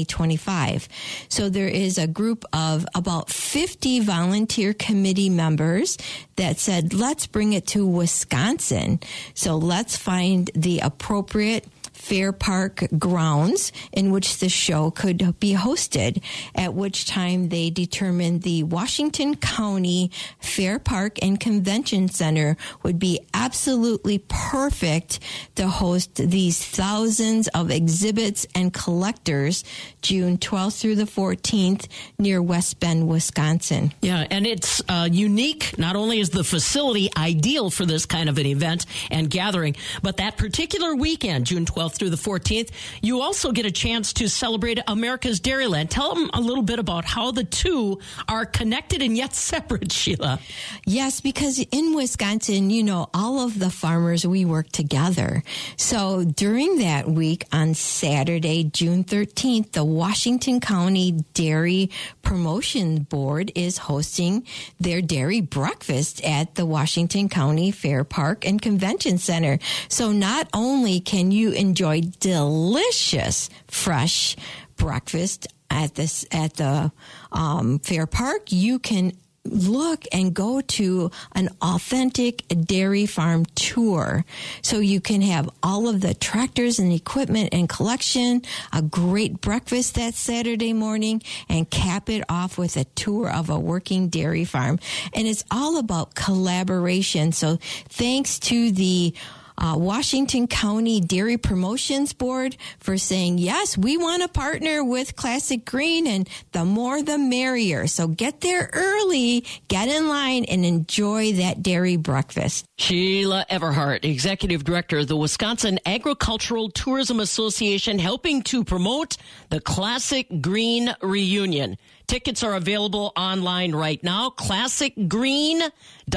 2025? So there is a group of about 50 volunteer committee members that said, let's bring it to Wisconsin. So let's find the appropriate Fair Park grounds in which the show could be hosted, at which time they determined the Washington County Fair Park and Convention Center would be absolutely perfect to host these thousands of exhibits and collectors June 12th through the 14th near West Bend, Wisconsin. Yeah, and it's unique. Not only is the facility ideal for this kind of an event and gathering, but that particular weekend, June 12th through the 14th, you also get a chance to celebrate America's Dairyland. Tell them a little bit about how the two are connected and yet separate, Sheila. Yes, because in Wisconsin, you know, all of the farmers, we work together. So during that week on Saturday, June 13th, the Washington County Dairy Promotion Board is hosting their dairy breakfast at the Washington County Fair Park and Convention Center. So not only can you enjoy delicious fresh breakfast at the Fair Park, you can look and go to an authentic dairy farm tour. So you can have all of the tractors and equipment and collection, a great breakfast that Saturday morning, and cap it off with a tour of a working dairy farm. And it's all about collaboration. So thanks to the Washington County Dairy Promotions Board for saying, yes, we want to partner with Classic Green, and the more the merrier. So get there early, get in line, and enjoy that dairy breakfast. Sheila Everhart, Executive Director of the Wisconsin Agricultural Tourism Association, helping to promote the Classic Green Reunion. Tickets are available online right now, classicgreen.org.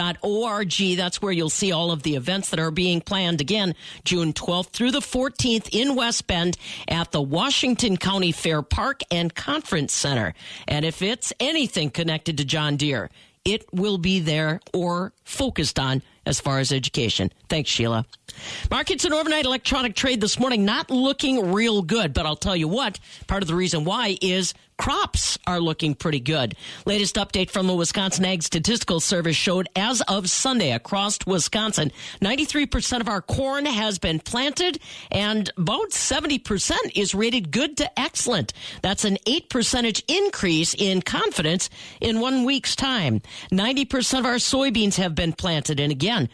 That's where you'll see all of the events that are being planned again, June 12th through the 14th in West Bend at the Washington County Fair Park and Conference Center. And if it's anything connected to John Deere, it will be there or focused on as far as education. Thanks, Sheila. Markets and overnight electronic trade this morning not looking real good, but I'll tell you what, part of the reason why is crops are looking pretty good. Latest update from the Wisconsin Ag Statistical Service showed as of Sunday across Wisconsin, 93% of our corn has been planted and about 70% is rated good to excellent. That's an 8% increase in confidence in 1 week's time. 90% of our soybeans have been planted, and again,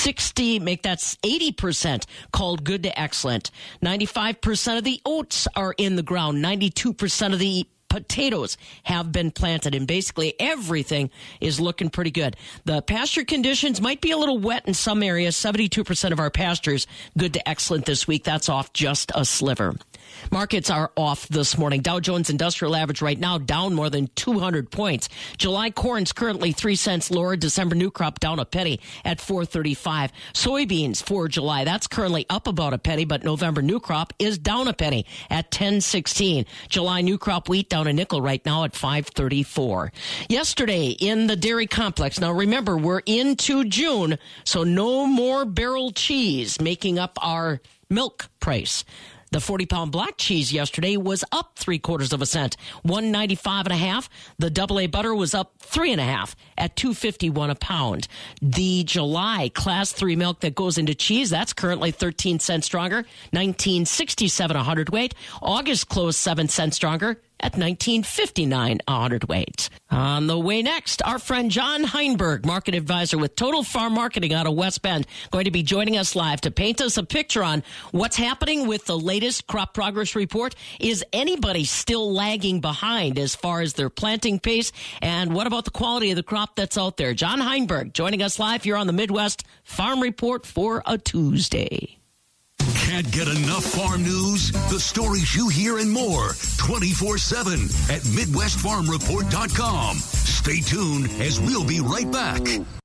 80% called good to excellent. 95% of the oats are in the ground. 92% of the potatoes have been planted, and basically everything is looking pretty good. The pasture conditions might be a little wet in some areas. 72% of our pastures good to excellent this week. That's off just a sliver. Markets are off this morning. Dow Jones Industrial Average right now down more than 200 points. July corn's currently 3 cents lower. December new crop down a penny at $4.35. Soybeans for July, that's currently up about a penny, but November new crop is down a penny at $10.16. July new crop wheat down a nickel right now at $5.34. Yesterday in the dairy complex, now remember we're into June, so no more barrel cheese making up our milk price. The 40-pound black cheese yesterday was up 0.75 cents, $1.95.5. The AA butter was up 3.5 at $2.51 a pound. The July Class 3 milk that goes into cheese, that's currently 13 cents stronger, $19.67 a hundredweight. August closed 7 cents stronger at $19.59 a hundredweight. On the way next, our friend John Heinberg, market advisor with Total Farm Marketing out of West Bend, going to be joining us live to paint us a picture on what's happening with the latest crop progress report. Is anybody still lagging behind as far as their planting pace? And what about the quality of the crop that's out there? John Heinberg joining us live here on the Midwest Farm Report for a Tuesday. Can't get enough farm news? The stories you hear and more 24/7 at MidwestFarmReport.com. Stay tuned as we'll be right back.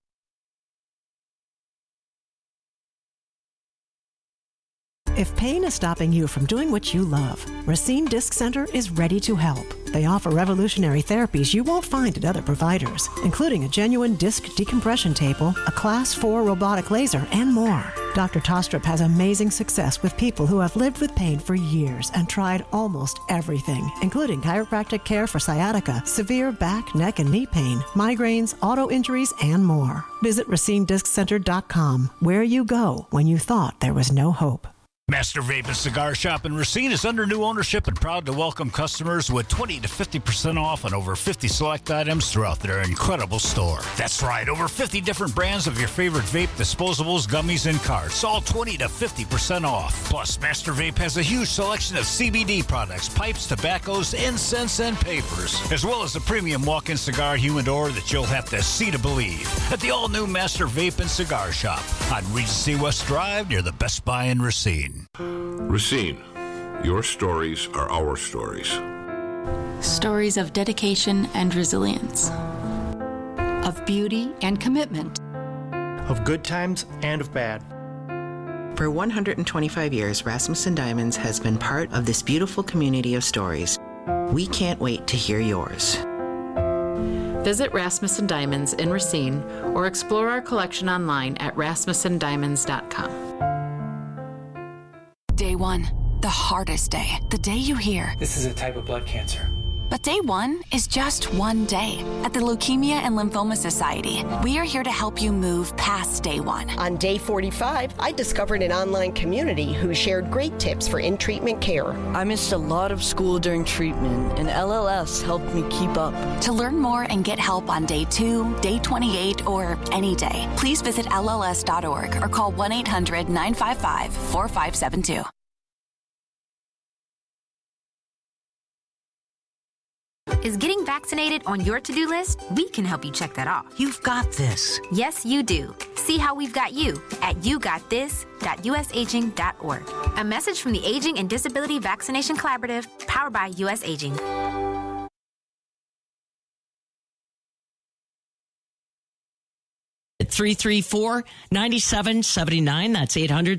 If pain is stopping you from doing what you love, Racine Disc Center is ready to help. They offer revolutionary therapies you won't find at other providers, including a genuine disc decompression table, a Class 4 robotic laser, and more. Dr. Tostrup has amazing success with people who have lived with pain for years and tried almost everything, including chiropractic care for sciatica, severe back, neck, and knee pain, migraines, auto injuries, and more. Visit RacineDiscCenter.com, where you go when you thought there was no hope. Master Vape and Cigar Shop in Racine is under new ownership and proud to welcome customers with 20 to 50% off on over 50 select items throughout their incredible store. That's right, over 50 different brands of your favorite vape, disposables, gummies, and carts, all 20 to 50% off. Plus, Master Vape has a huge selection of CBD products, pipes, tobaccos, incense, and papers, as well as a premium walk-in cigar humidor that you'll have to see to believe at the all-new Master Vape and Cigar Shop on Regency West Drive near the Best Buy in Racine. Racine, your stories are our stories. Stories of dedication and resilience, of beauty and commitment, of good times and of bad. For 125 years, Rasmussen Diamonds has been part of this beautiful community of stories. We can't wait to hear yours. Visit Rasmussen Diamonds in Racine or explore our collection online at rasmussendiamonds.com. Day one, the hardest day, the day you hear, "This is a type of blood cancer." But day one is just one day. At the Leukemia and Lymphoma Society, we are here to help you move past day one. On day 45, I discovered an online community who shared great tips for in-treatment care. I missed a lot of school during treatment, and LLS helped me keep up. To learn more and get help on day 2, day 28, or any day, please visit LLS.org or call 1-800-955-4572. Is getting vaccinated on your to-do list? We can help you check that off. You've got this. Yes, you do. See how we've got you at yougotthis.usaging.org. A message from the Aging and Disability Vaccination Collaborative, powered by U.S. Aging. 334-9779. That's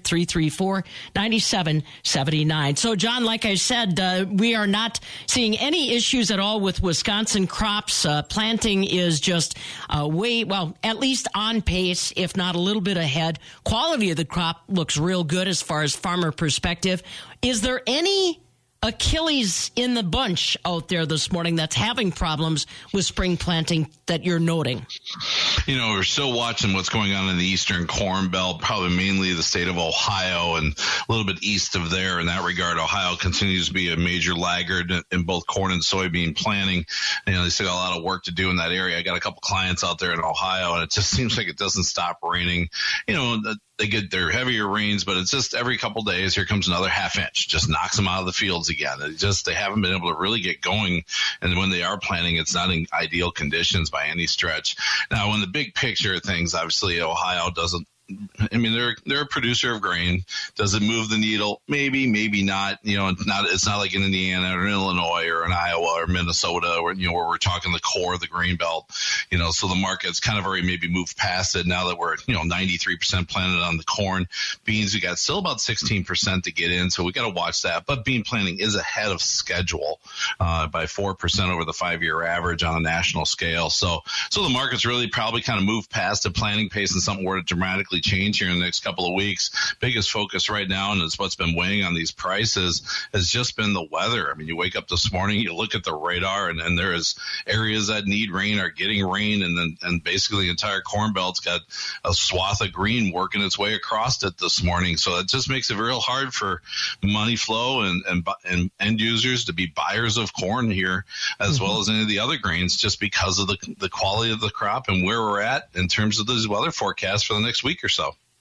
800-334-9779. So, John, like I said, we are not seeing any issues at all with Wisconsin crops. Planting is just at least on pace, if not a little bit ahead. Quality of the crop looks real good as far as farmer perspective. Is there any Achilles in the bunch out there this morning that's having problems with spring planting that you're noting? You know, we're still watching what's going on in the Eastern Corn Belt, probably mainly the state of Ohio and a little bit east of there. In that regard, Ohio continues to be a major laggard in both corn and soybean planting. You know, they still got a lot of work to do in that area. I got a couple clients out there in Ohio, and it just seems like it doesn't stop raining. You know, they get their heavier rains, but it's just every couple days, here comes another half inch, just knocks them out of the fields again. They haven't been able to really get going. And when they are planting, it's not in ideal conditions by any stretch. Now, in the big picture of things, obviously Ohio doesn't, I mean, they're a producer of grain. Does it move the needle? Maybe, maybe not. You know, it's not like in Indiana or in Illinois or in Iowa or Minnesota, where we're talking the core of the grain belt. You know, so the market's kind of already maybe moved past it now that we're 93% planted on the corn. Beans, we got still about 16% to get in, so we got to watch that. But bean planting is ahead of schedule by 4% over the 5-year average on a national scale. So the market's really probably kind of moved past the planting pace, and something were to dramatically change here in the next couple of weeks. Biggest focus right now, and it's what's been weighing on these prices, has just been the weather. I mean, you wake up this morning, you look at the radar, and there is areas that need rain are getting rain, and basically the entire Corn Belt's got a swath of green working its way across it this morning. So it just makes it real hard for money flow and end users to be buyers of corn here, as well as any of the other grains, just because of the quality of the crop and where we're at in terms of those weather forecasts for the next week or so.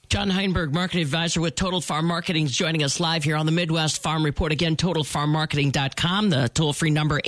John Heinberg, marketing advisor with Total Farm Marketing, is joining us live here on the Midwest Farm Report. Again, TotalFarmMarketing.com, the toll-free number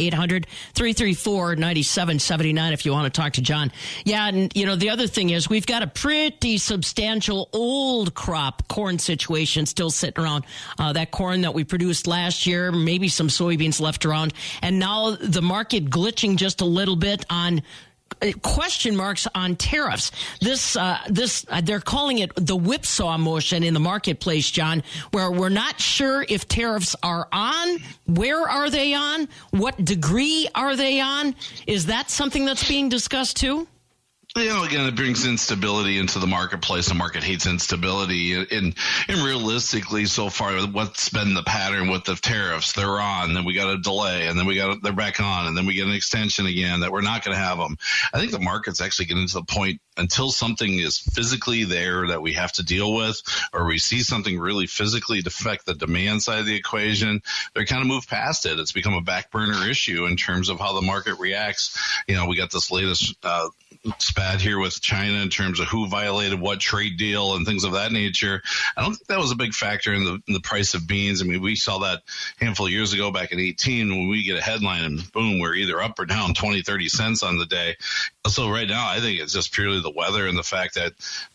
800-334-9779 if you want to talk to John. Yeah, and the other thing is we've got a pretty substantial old crop corn situation still sitting around. That corn that we produced last year, maybe some soybeans left around, and now the market glitching just a little bit on question marks on tariffs. This they're calling it the whipsaw motion in the marketplace, John, where we're not sure if tariffs are on, where are they on, what degree are they on? Is that something that's being discussed too? Again, it brings instability into the marketplace. The market hates instability. And realistically, so far, what's been the pattern with the tariffs? They're on, then we got a delay, and then they're back on, and then we get an extension again that we're not going to have them. I think the market's actually getting to the point until something is physically there that we have to deal with, or we see something really physically affect the demand side of the equation, they're kind of moved past it. It's become a back burner issue in terms of how the market reacts. We got this latest spat here with China in terms of who violated what trade deal and things of that nature. I don't think that was a big factor in the price of beans. I mean, we saw that a handful of years ago back in 2018 when we get a headline and boom, we're either up or down 20, 30 cents on the day. So right now, I think it's just purely the weather and the fact that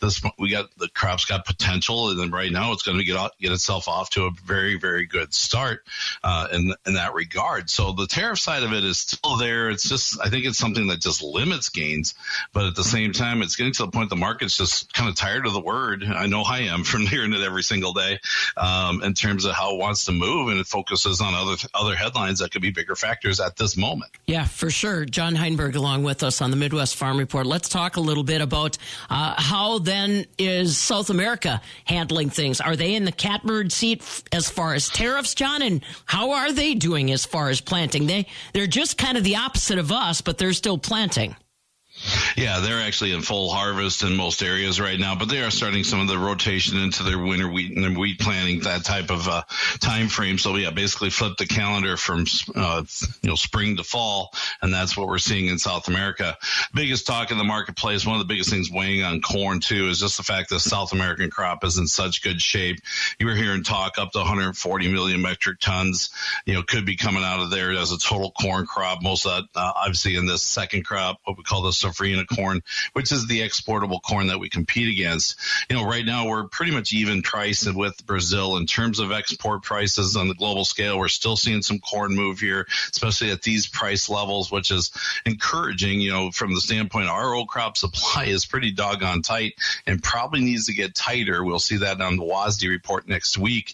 the crop's got potential, and then right now it's going to get itself off to a very, very good start in that regard. So the tariff side of it is still there. It's just, I think it's something that just limits gains, but at the same time, it's getting to the point the market's just kind of tired of the word. I know I am from hearing it every single day in terms of how it wants to move, and it focuses on other headlines that could be bigger factors at this moment. Yeah, for sure. John Heinberg along with us on the Midwest Farm Report. Let's talk a little bit about how then is South America handling things. Are they in the catbird seat as far as tariffs, John? And how are they doing as far as planting? They're just kind of the opposite of us, but they're still planting. Yeah, they're actually in full harvest in most areas right now, but they are starting some of the rotation into their winter wheat and their wheat planting, that type of time frame. So yeah, basically flip the calendar from spring to fall, and that's what we're seeing in South America. Biggest talk in the marketplace, one of the biggest things weighing on corn too, is just the fact that South American crop is in such good shape. You were hearing talk up to 140 million metric tons, could be coming out of there as a total corn crop. Most of that obviously in this second crop, what we call the safrinha corn, which is the exportable corn that we compete against. Right now we're pretty much even priced with Brazil in terms of export prices on the global scale. We're still seeing some corn move here, especially at these price levels, which is encouraging, from the standpoint our old crop supply is pretty doggone tight and probably needs to get tighter. We'll see that on the WASDE report next week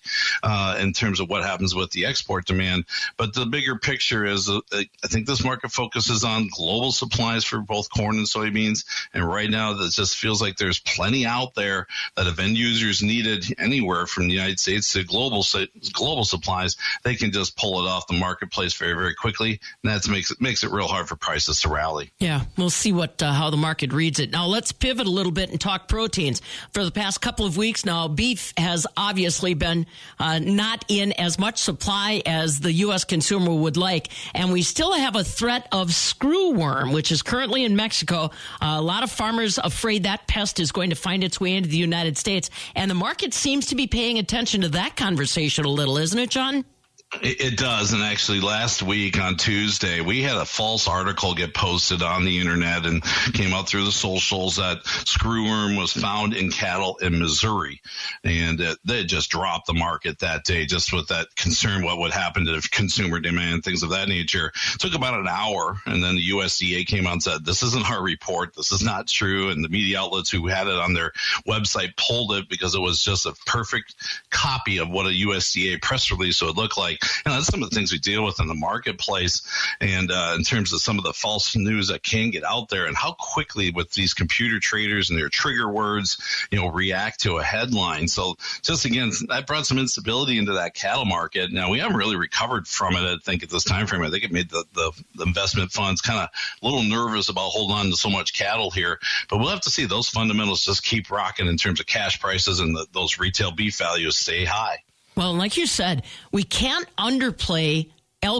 in terms of what happens with the export demand. But the bigger picture is I think this market focuses on global supplies for both corn and soybeans, and right now it just feels like there's plenty out there that if end users needed anywhere from the United States to global supplies, they can just pull it off the marketplace very, very quickly, and that makes it real hard for prices to rally. Yeah, we'll see how the market reads it. Now let's pivot a little bit and talk proteins. For the past couple of weeks now, beef has obviously been not in as much supply as the U.S. consumer would like, and we still have a threat of screwworm, which is currently in Mexico. A lot of farmers afraid that pest is going to find its way into the United States, and the market seems to be paying attention to that conversation a little, isn't it, John? It does, and actually last week on Tuesday, we had a false article get posted on the internet and came out through the socials that screwworm was found in cattle in Missouri, and they just dropped the market that day just with that concern what would happen to consumer demand, things of that nature. It took about an hour, and then the USDA came out and said, this isn't our report, this is not true, and the media outlets who had it on their website pulled it because it was just a perfect copy of what a USDA press release would look like. That's some of the things we deal with in the marketplace, and in terms of some of the false news that can get out there and how quickly with these computer traders and their trigger words, react to a headline. So just again, that brought some instability into that cattle market. Now we haven't really recovered from it, I think, at this time frame. I think it made the investment funds kind of a little nervous about holding on to so much cattle here, but we'll have to see those fundamentals just keep rocking in terms of cash prices and those retail beef values stay high. Well, like you said, we can't underplay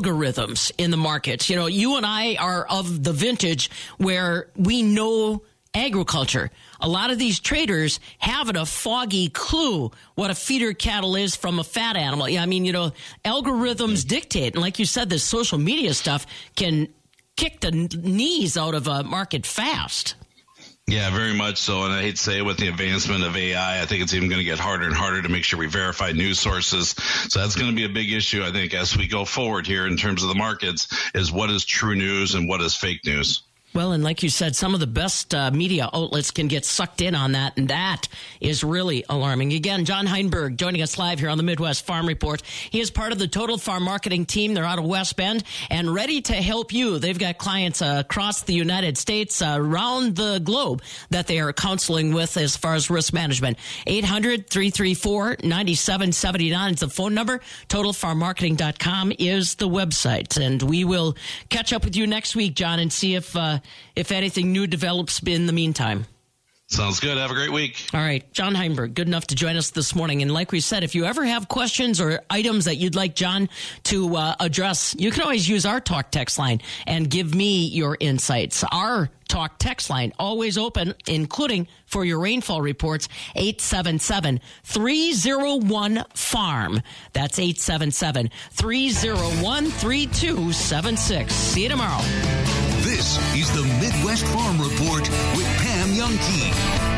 algorithms in the markets. You and I are of the vintage where we know agriculture. A lot of these traders haven't a foggy clue what a feeder cattle is from a fat animal. I mean, algorithms dictate. And like you said, this social media stuff can kick the knees out of a market fast. Yeah, very much so. And I hate to say it, with the advancement of AI, I think it's even going to get harder and harder to make sure we verify news sources. So that's going to be a big issue, I think, as we go forward here in terms of the markets, is what is true news and what is fake news. Well, and like you said, some of the best media outlets can get sucked in on that, and that is really alarming. Again, John Heinberg joining us live here on the Midwest Farm Report. He is part of the Total Farm Marketing team. They're out of West Bend and ready to help you. They've got clients across the United States, around the globe, that they are counseling with as far as risk management. 800-334-9779 is the phone number. TotalFarmMarketing.com is the website. And we will catch up with you next week, John, and see if anything new develops in the meantime. Sounds good. Have a great week. All right. John Heinberg, good enough to join us this morning. And like we said, if you ever have questions or items that you'd like John to address, you can always use our talk text line and give me your insights. Our talk text line always open, including for your rainfall reports, 877-301-FARM. That's 877-301-3276. See you tomorrow. This is the Midwest Farm Report with Pam Jahnke.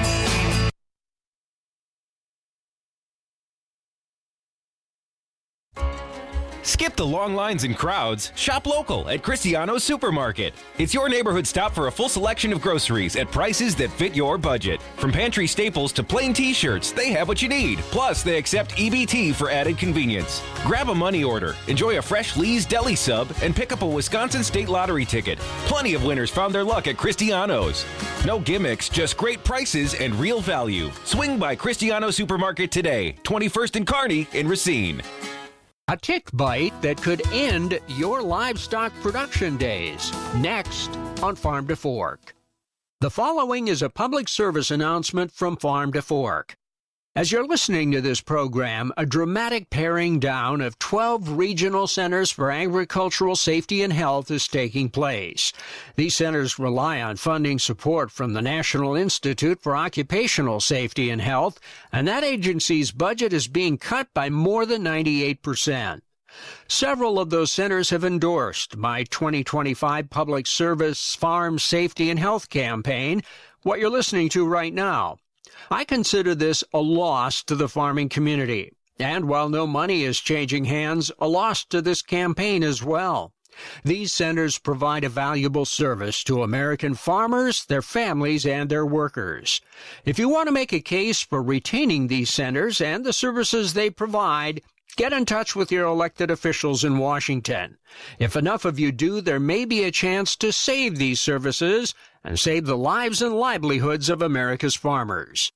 Skip the long lines and crowds. Shop local at Cristiano's Supermarket. It's your neighborhood stop for a full selection of groceries at prices that fit your budget. From pantry staples to plain t-shirts, they have what you need. Plus, they accept EBT for added convenience. Grab a money order, enjoy a fresh Lee's Deli sub, and pick up a Wisconsin State Lottery ticket. Plenty of winners found their luck at Cristiano's. No gimmicks, just great prices and real value. Swing by Cristiano's Supermarket today, 21st and Kearney in Racine. A tick bite that could end your livestock production days. Next on Farm to Fork. The following is a public service announcement from Farm to Fork. As you're listening to this program, a dramatic paring down of 12 regional centers for agricultural safety and health is taking place. These centers rely on funding support from the National Institute for Occupational Safety and Health, and that agency's budget is being cut by more than 98%. Several of those centers have endorsed my 2025 Public Service Farm Safety and Health campaign, what you're listening to right now. I consider this a loss to the farming community, and while no money is changing hands, a loss to this campaign as well. These centers provide a valuable service to American farmers, their families, and their workers. If you want to make a case for retaining these centers and the services they provide, get in touch with your elected officials in Washington. If enough of you do, there may be a chance to save these services and save the lives and livelihoods of America's farmers.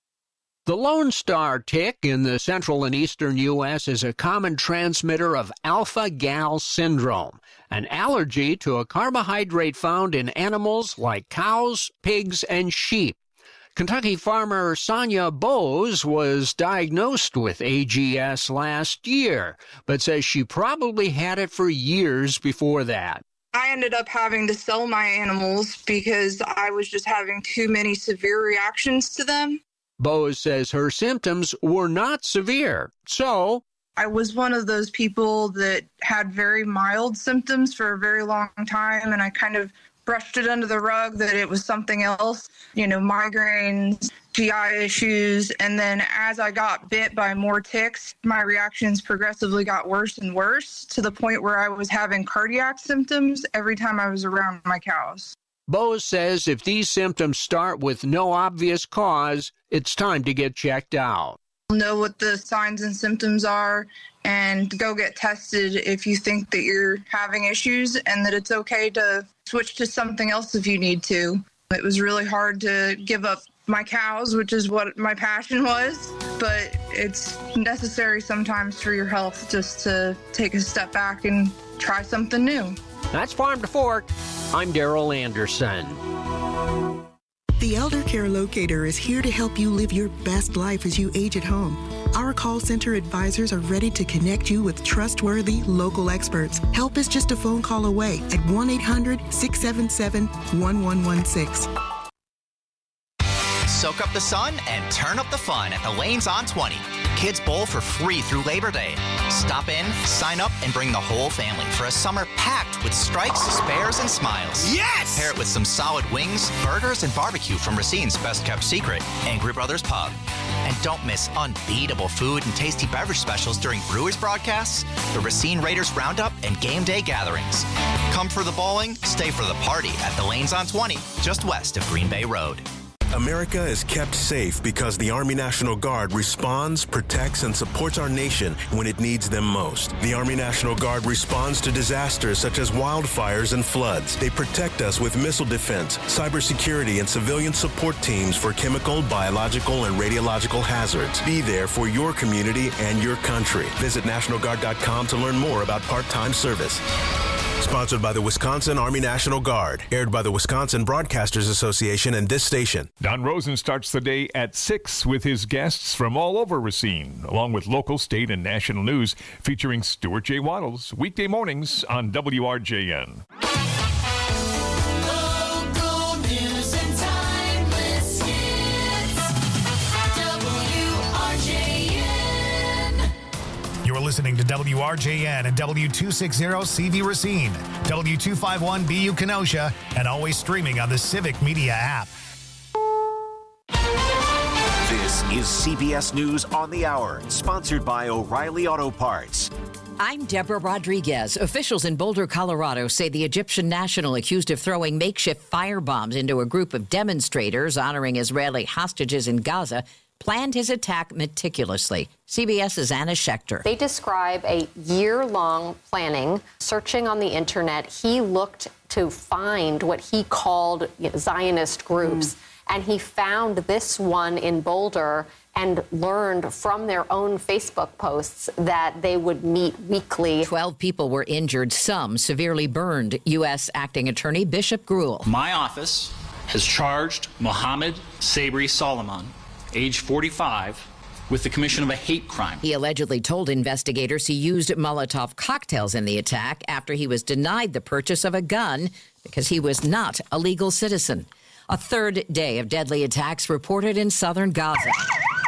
The Lone Star tick in the central and eastern U.S. is a common transmitter of alpha-gal syndrome, an allergy to a carbohydrate found in animals like cows, pigs, and sheep. Kentucky farmer Sonia Bowes was diagnosed with AGS last year, but says she probably had it for years before that. I ended up having to sell my animals because I was just having too many severe reactions to them. Bowes says her symptoms were not severe, so I was one of those people that had very mild symptoms for a very long time, and I kind of brushed it under the rug that it was something else, migraines, GI issues. And then as I got bit by more ticks, my reactions progressively got worse and worse to the point where I was having cardiac symptoms every time I was around my cows. Bowes says if these symptoms start with no obvious cause, it's time to get checked out. Know what the signs and symptoms are and go get tested if you think that you're having issues, and that it's okay to switch to something else if you need to. It was really hard to give up my cows, which is what my passion was, but it's necessary sometimes for your health just to take a step back and try something new. That's Farm to Fork. I'm Daryl Anderson. The Elder Care Locator is here to help you live your best life as you age at home. Our call center advisors are ready to connect you with trustworthy local experts. Help is just a phone call away at 1-800-677-1116. Soak up the sun and turn up the fun at the Lanes on 20. Kids bowl for free through Labor Day. Stop in, sign up, and bring the whole family for a summer packed with strikes, spares, and smiles. Yes! Pair it with some solid wings, burgers, and barbecue from Racine's Best Kept Secret, Angry Brothers Pub. And don't miss unbeatable food and tasty beverage specials during Brewers broadcasts, the Racine Raiders Roundup, and game day gatherings. Come for the bowling, stay for the party at the Lanes on 20, just west of Green Bay Road. America is kept safe because the Army National Guard responds, protects, and supports our nation when it needs them most. The Army National Guard responds to disasters such as wildfires and floods. They protect us with missile defense, cybersecurity, and civilian support teams for chemical, biological, and radiological hazards. Be there for your community and your country. Visit NationalGuard.com to learn more about part-time service. Sponsored by the Wisconsin Army National Guard. Aired by the Wisconsin Broadcasters Association and this station. Don Rosen starts the day at 6 with his guests from all over Racine, along with local, state, and national news, featuring Stuart J. Waddles, weekday mornings on WRJN. Local news and timeless hits. WRJN. You're listening to WRJN and W260CV Racine, W251BU Kenosha, and always streaming on the Civic Media app. This is CBS News on the Hour, sponsored by O'Reilly Auto Parts. I'm Deborah Rodriguez. Officials in Boulder, Colorado say the Egyptian national accused of throwing makeshift firebombs into a group of demonstrators honoring Israeli hostages in Gaza planned his attack meticulously. CBS's Anna Schechter. They describe a year-long planning, searching on the internet. He looked to find what he called Zionist groups, and he found this one in Boulder and learned from their own Facebook posts that they would meet weekly. 12 people were injured, some severely burned. U.S. Acting Attorney Bishop Gruhl. My office has charged Mohammed Sabri Solomon, age 45, with the commission of a hate crime. He allegedly told investigators he used Molotov cocktails in the attack after he was denied the purchase of a gun because he was not a legal citizen. A third day of deadly attacks reported in southern Gaza.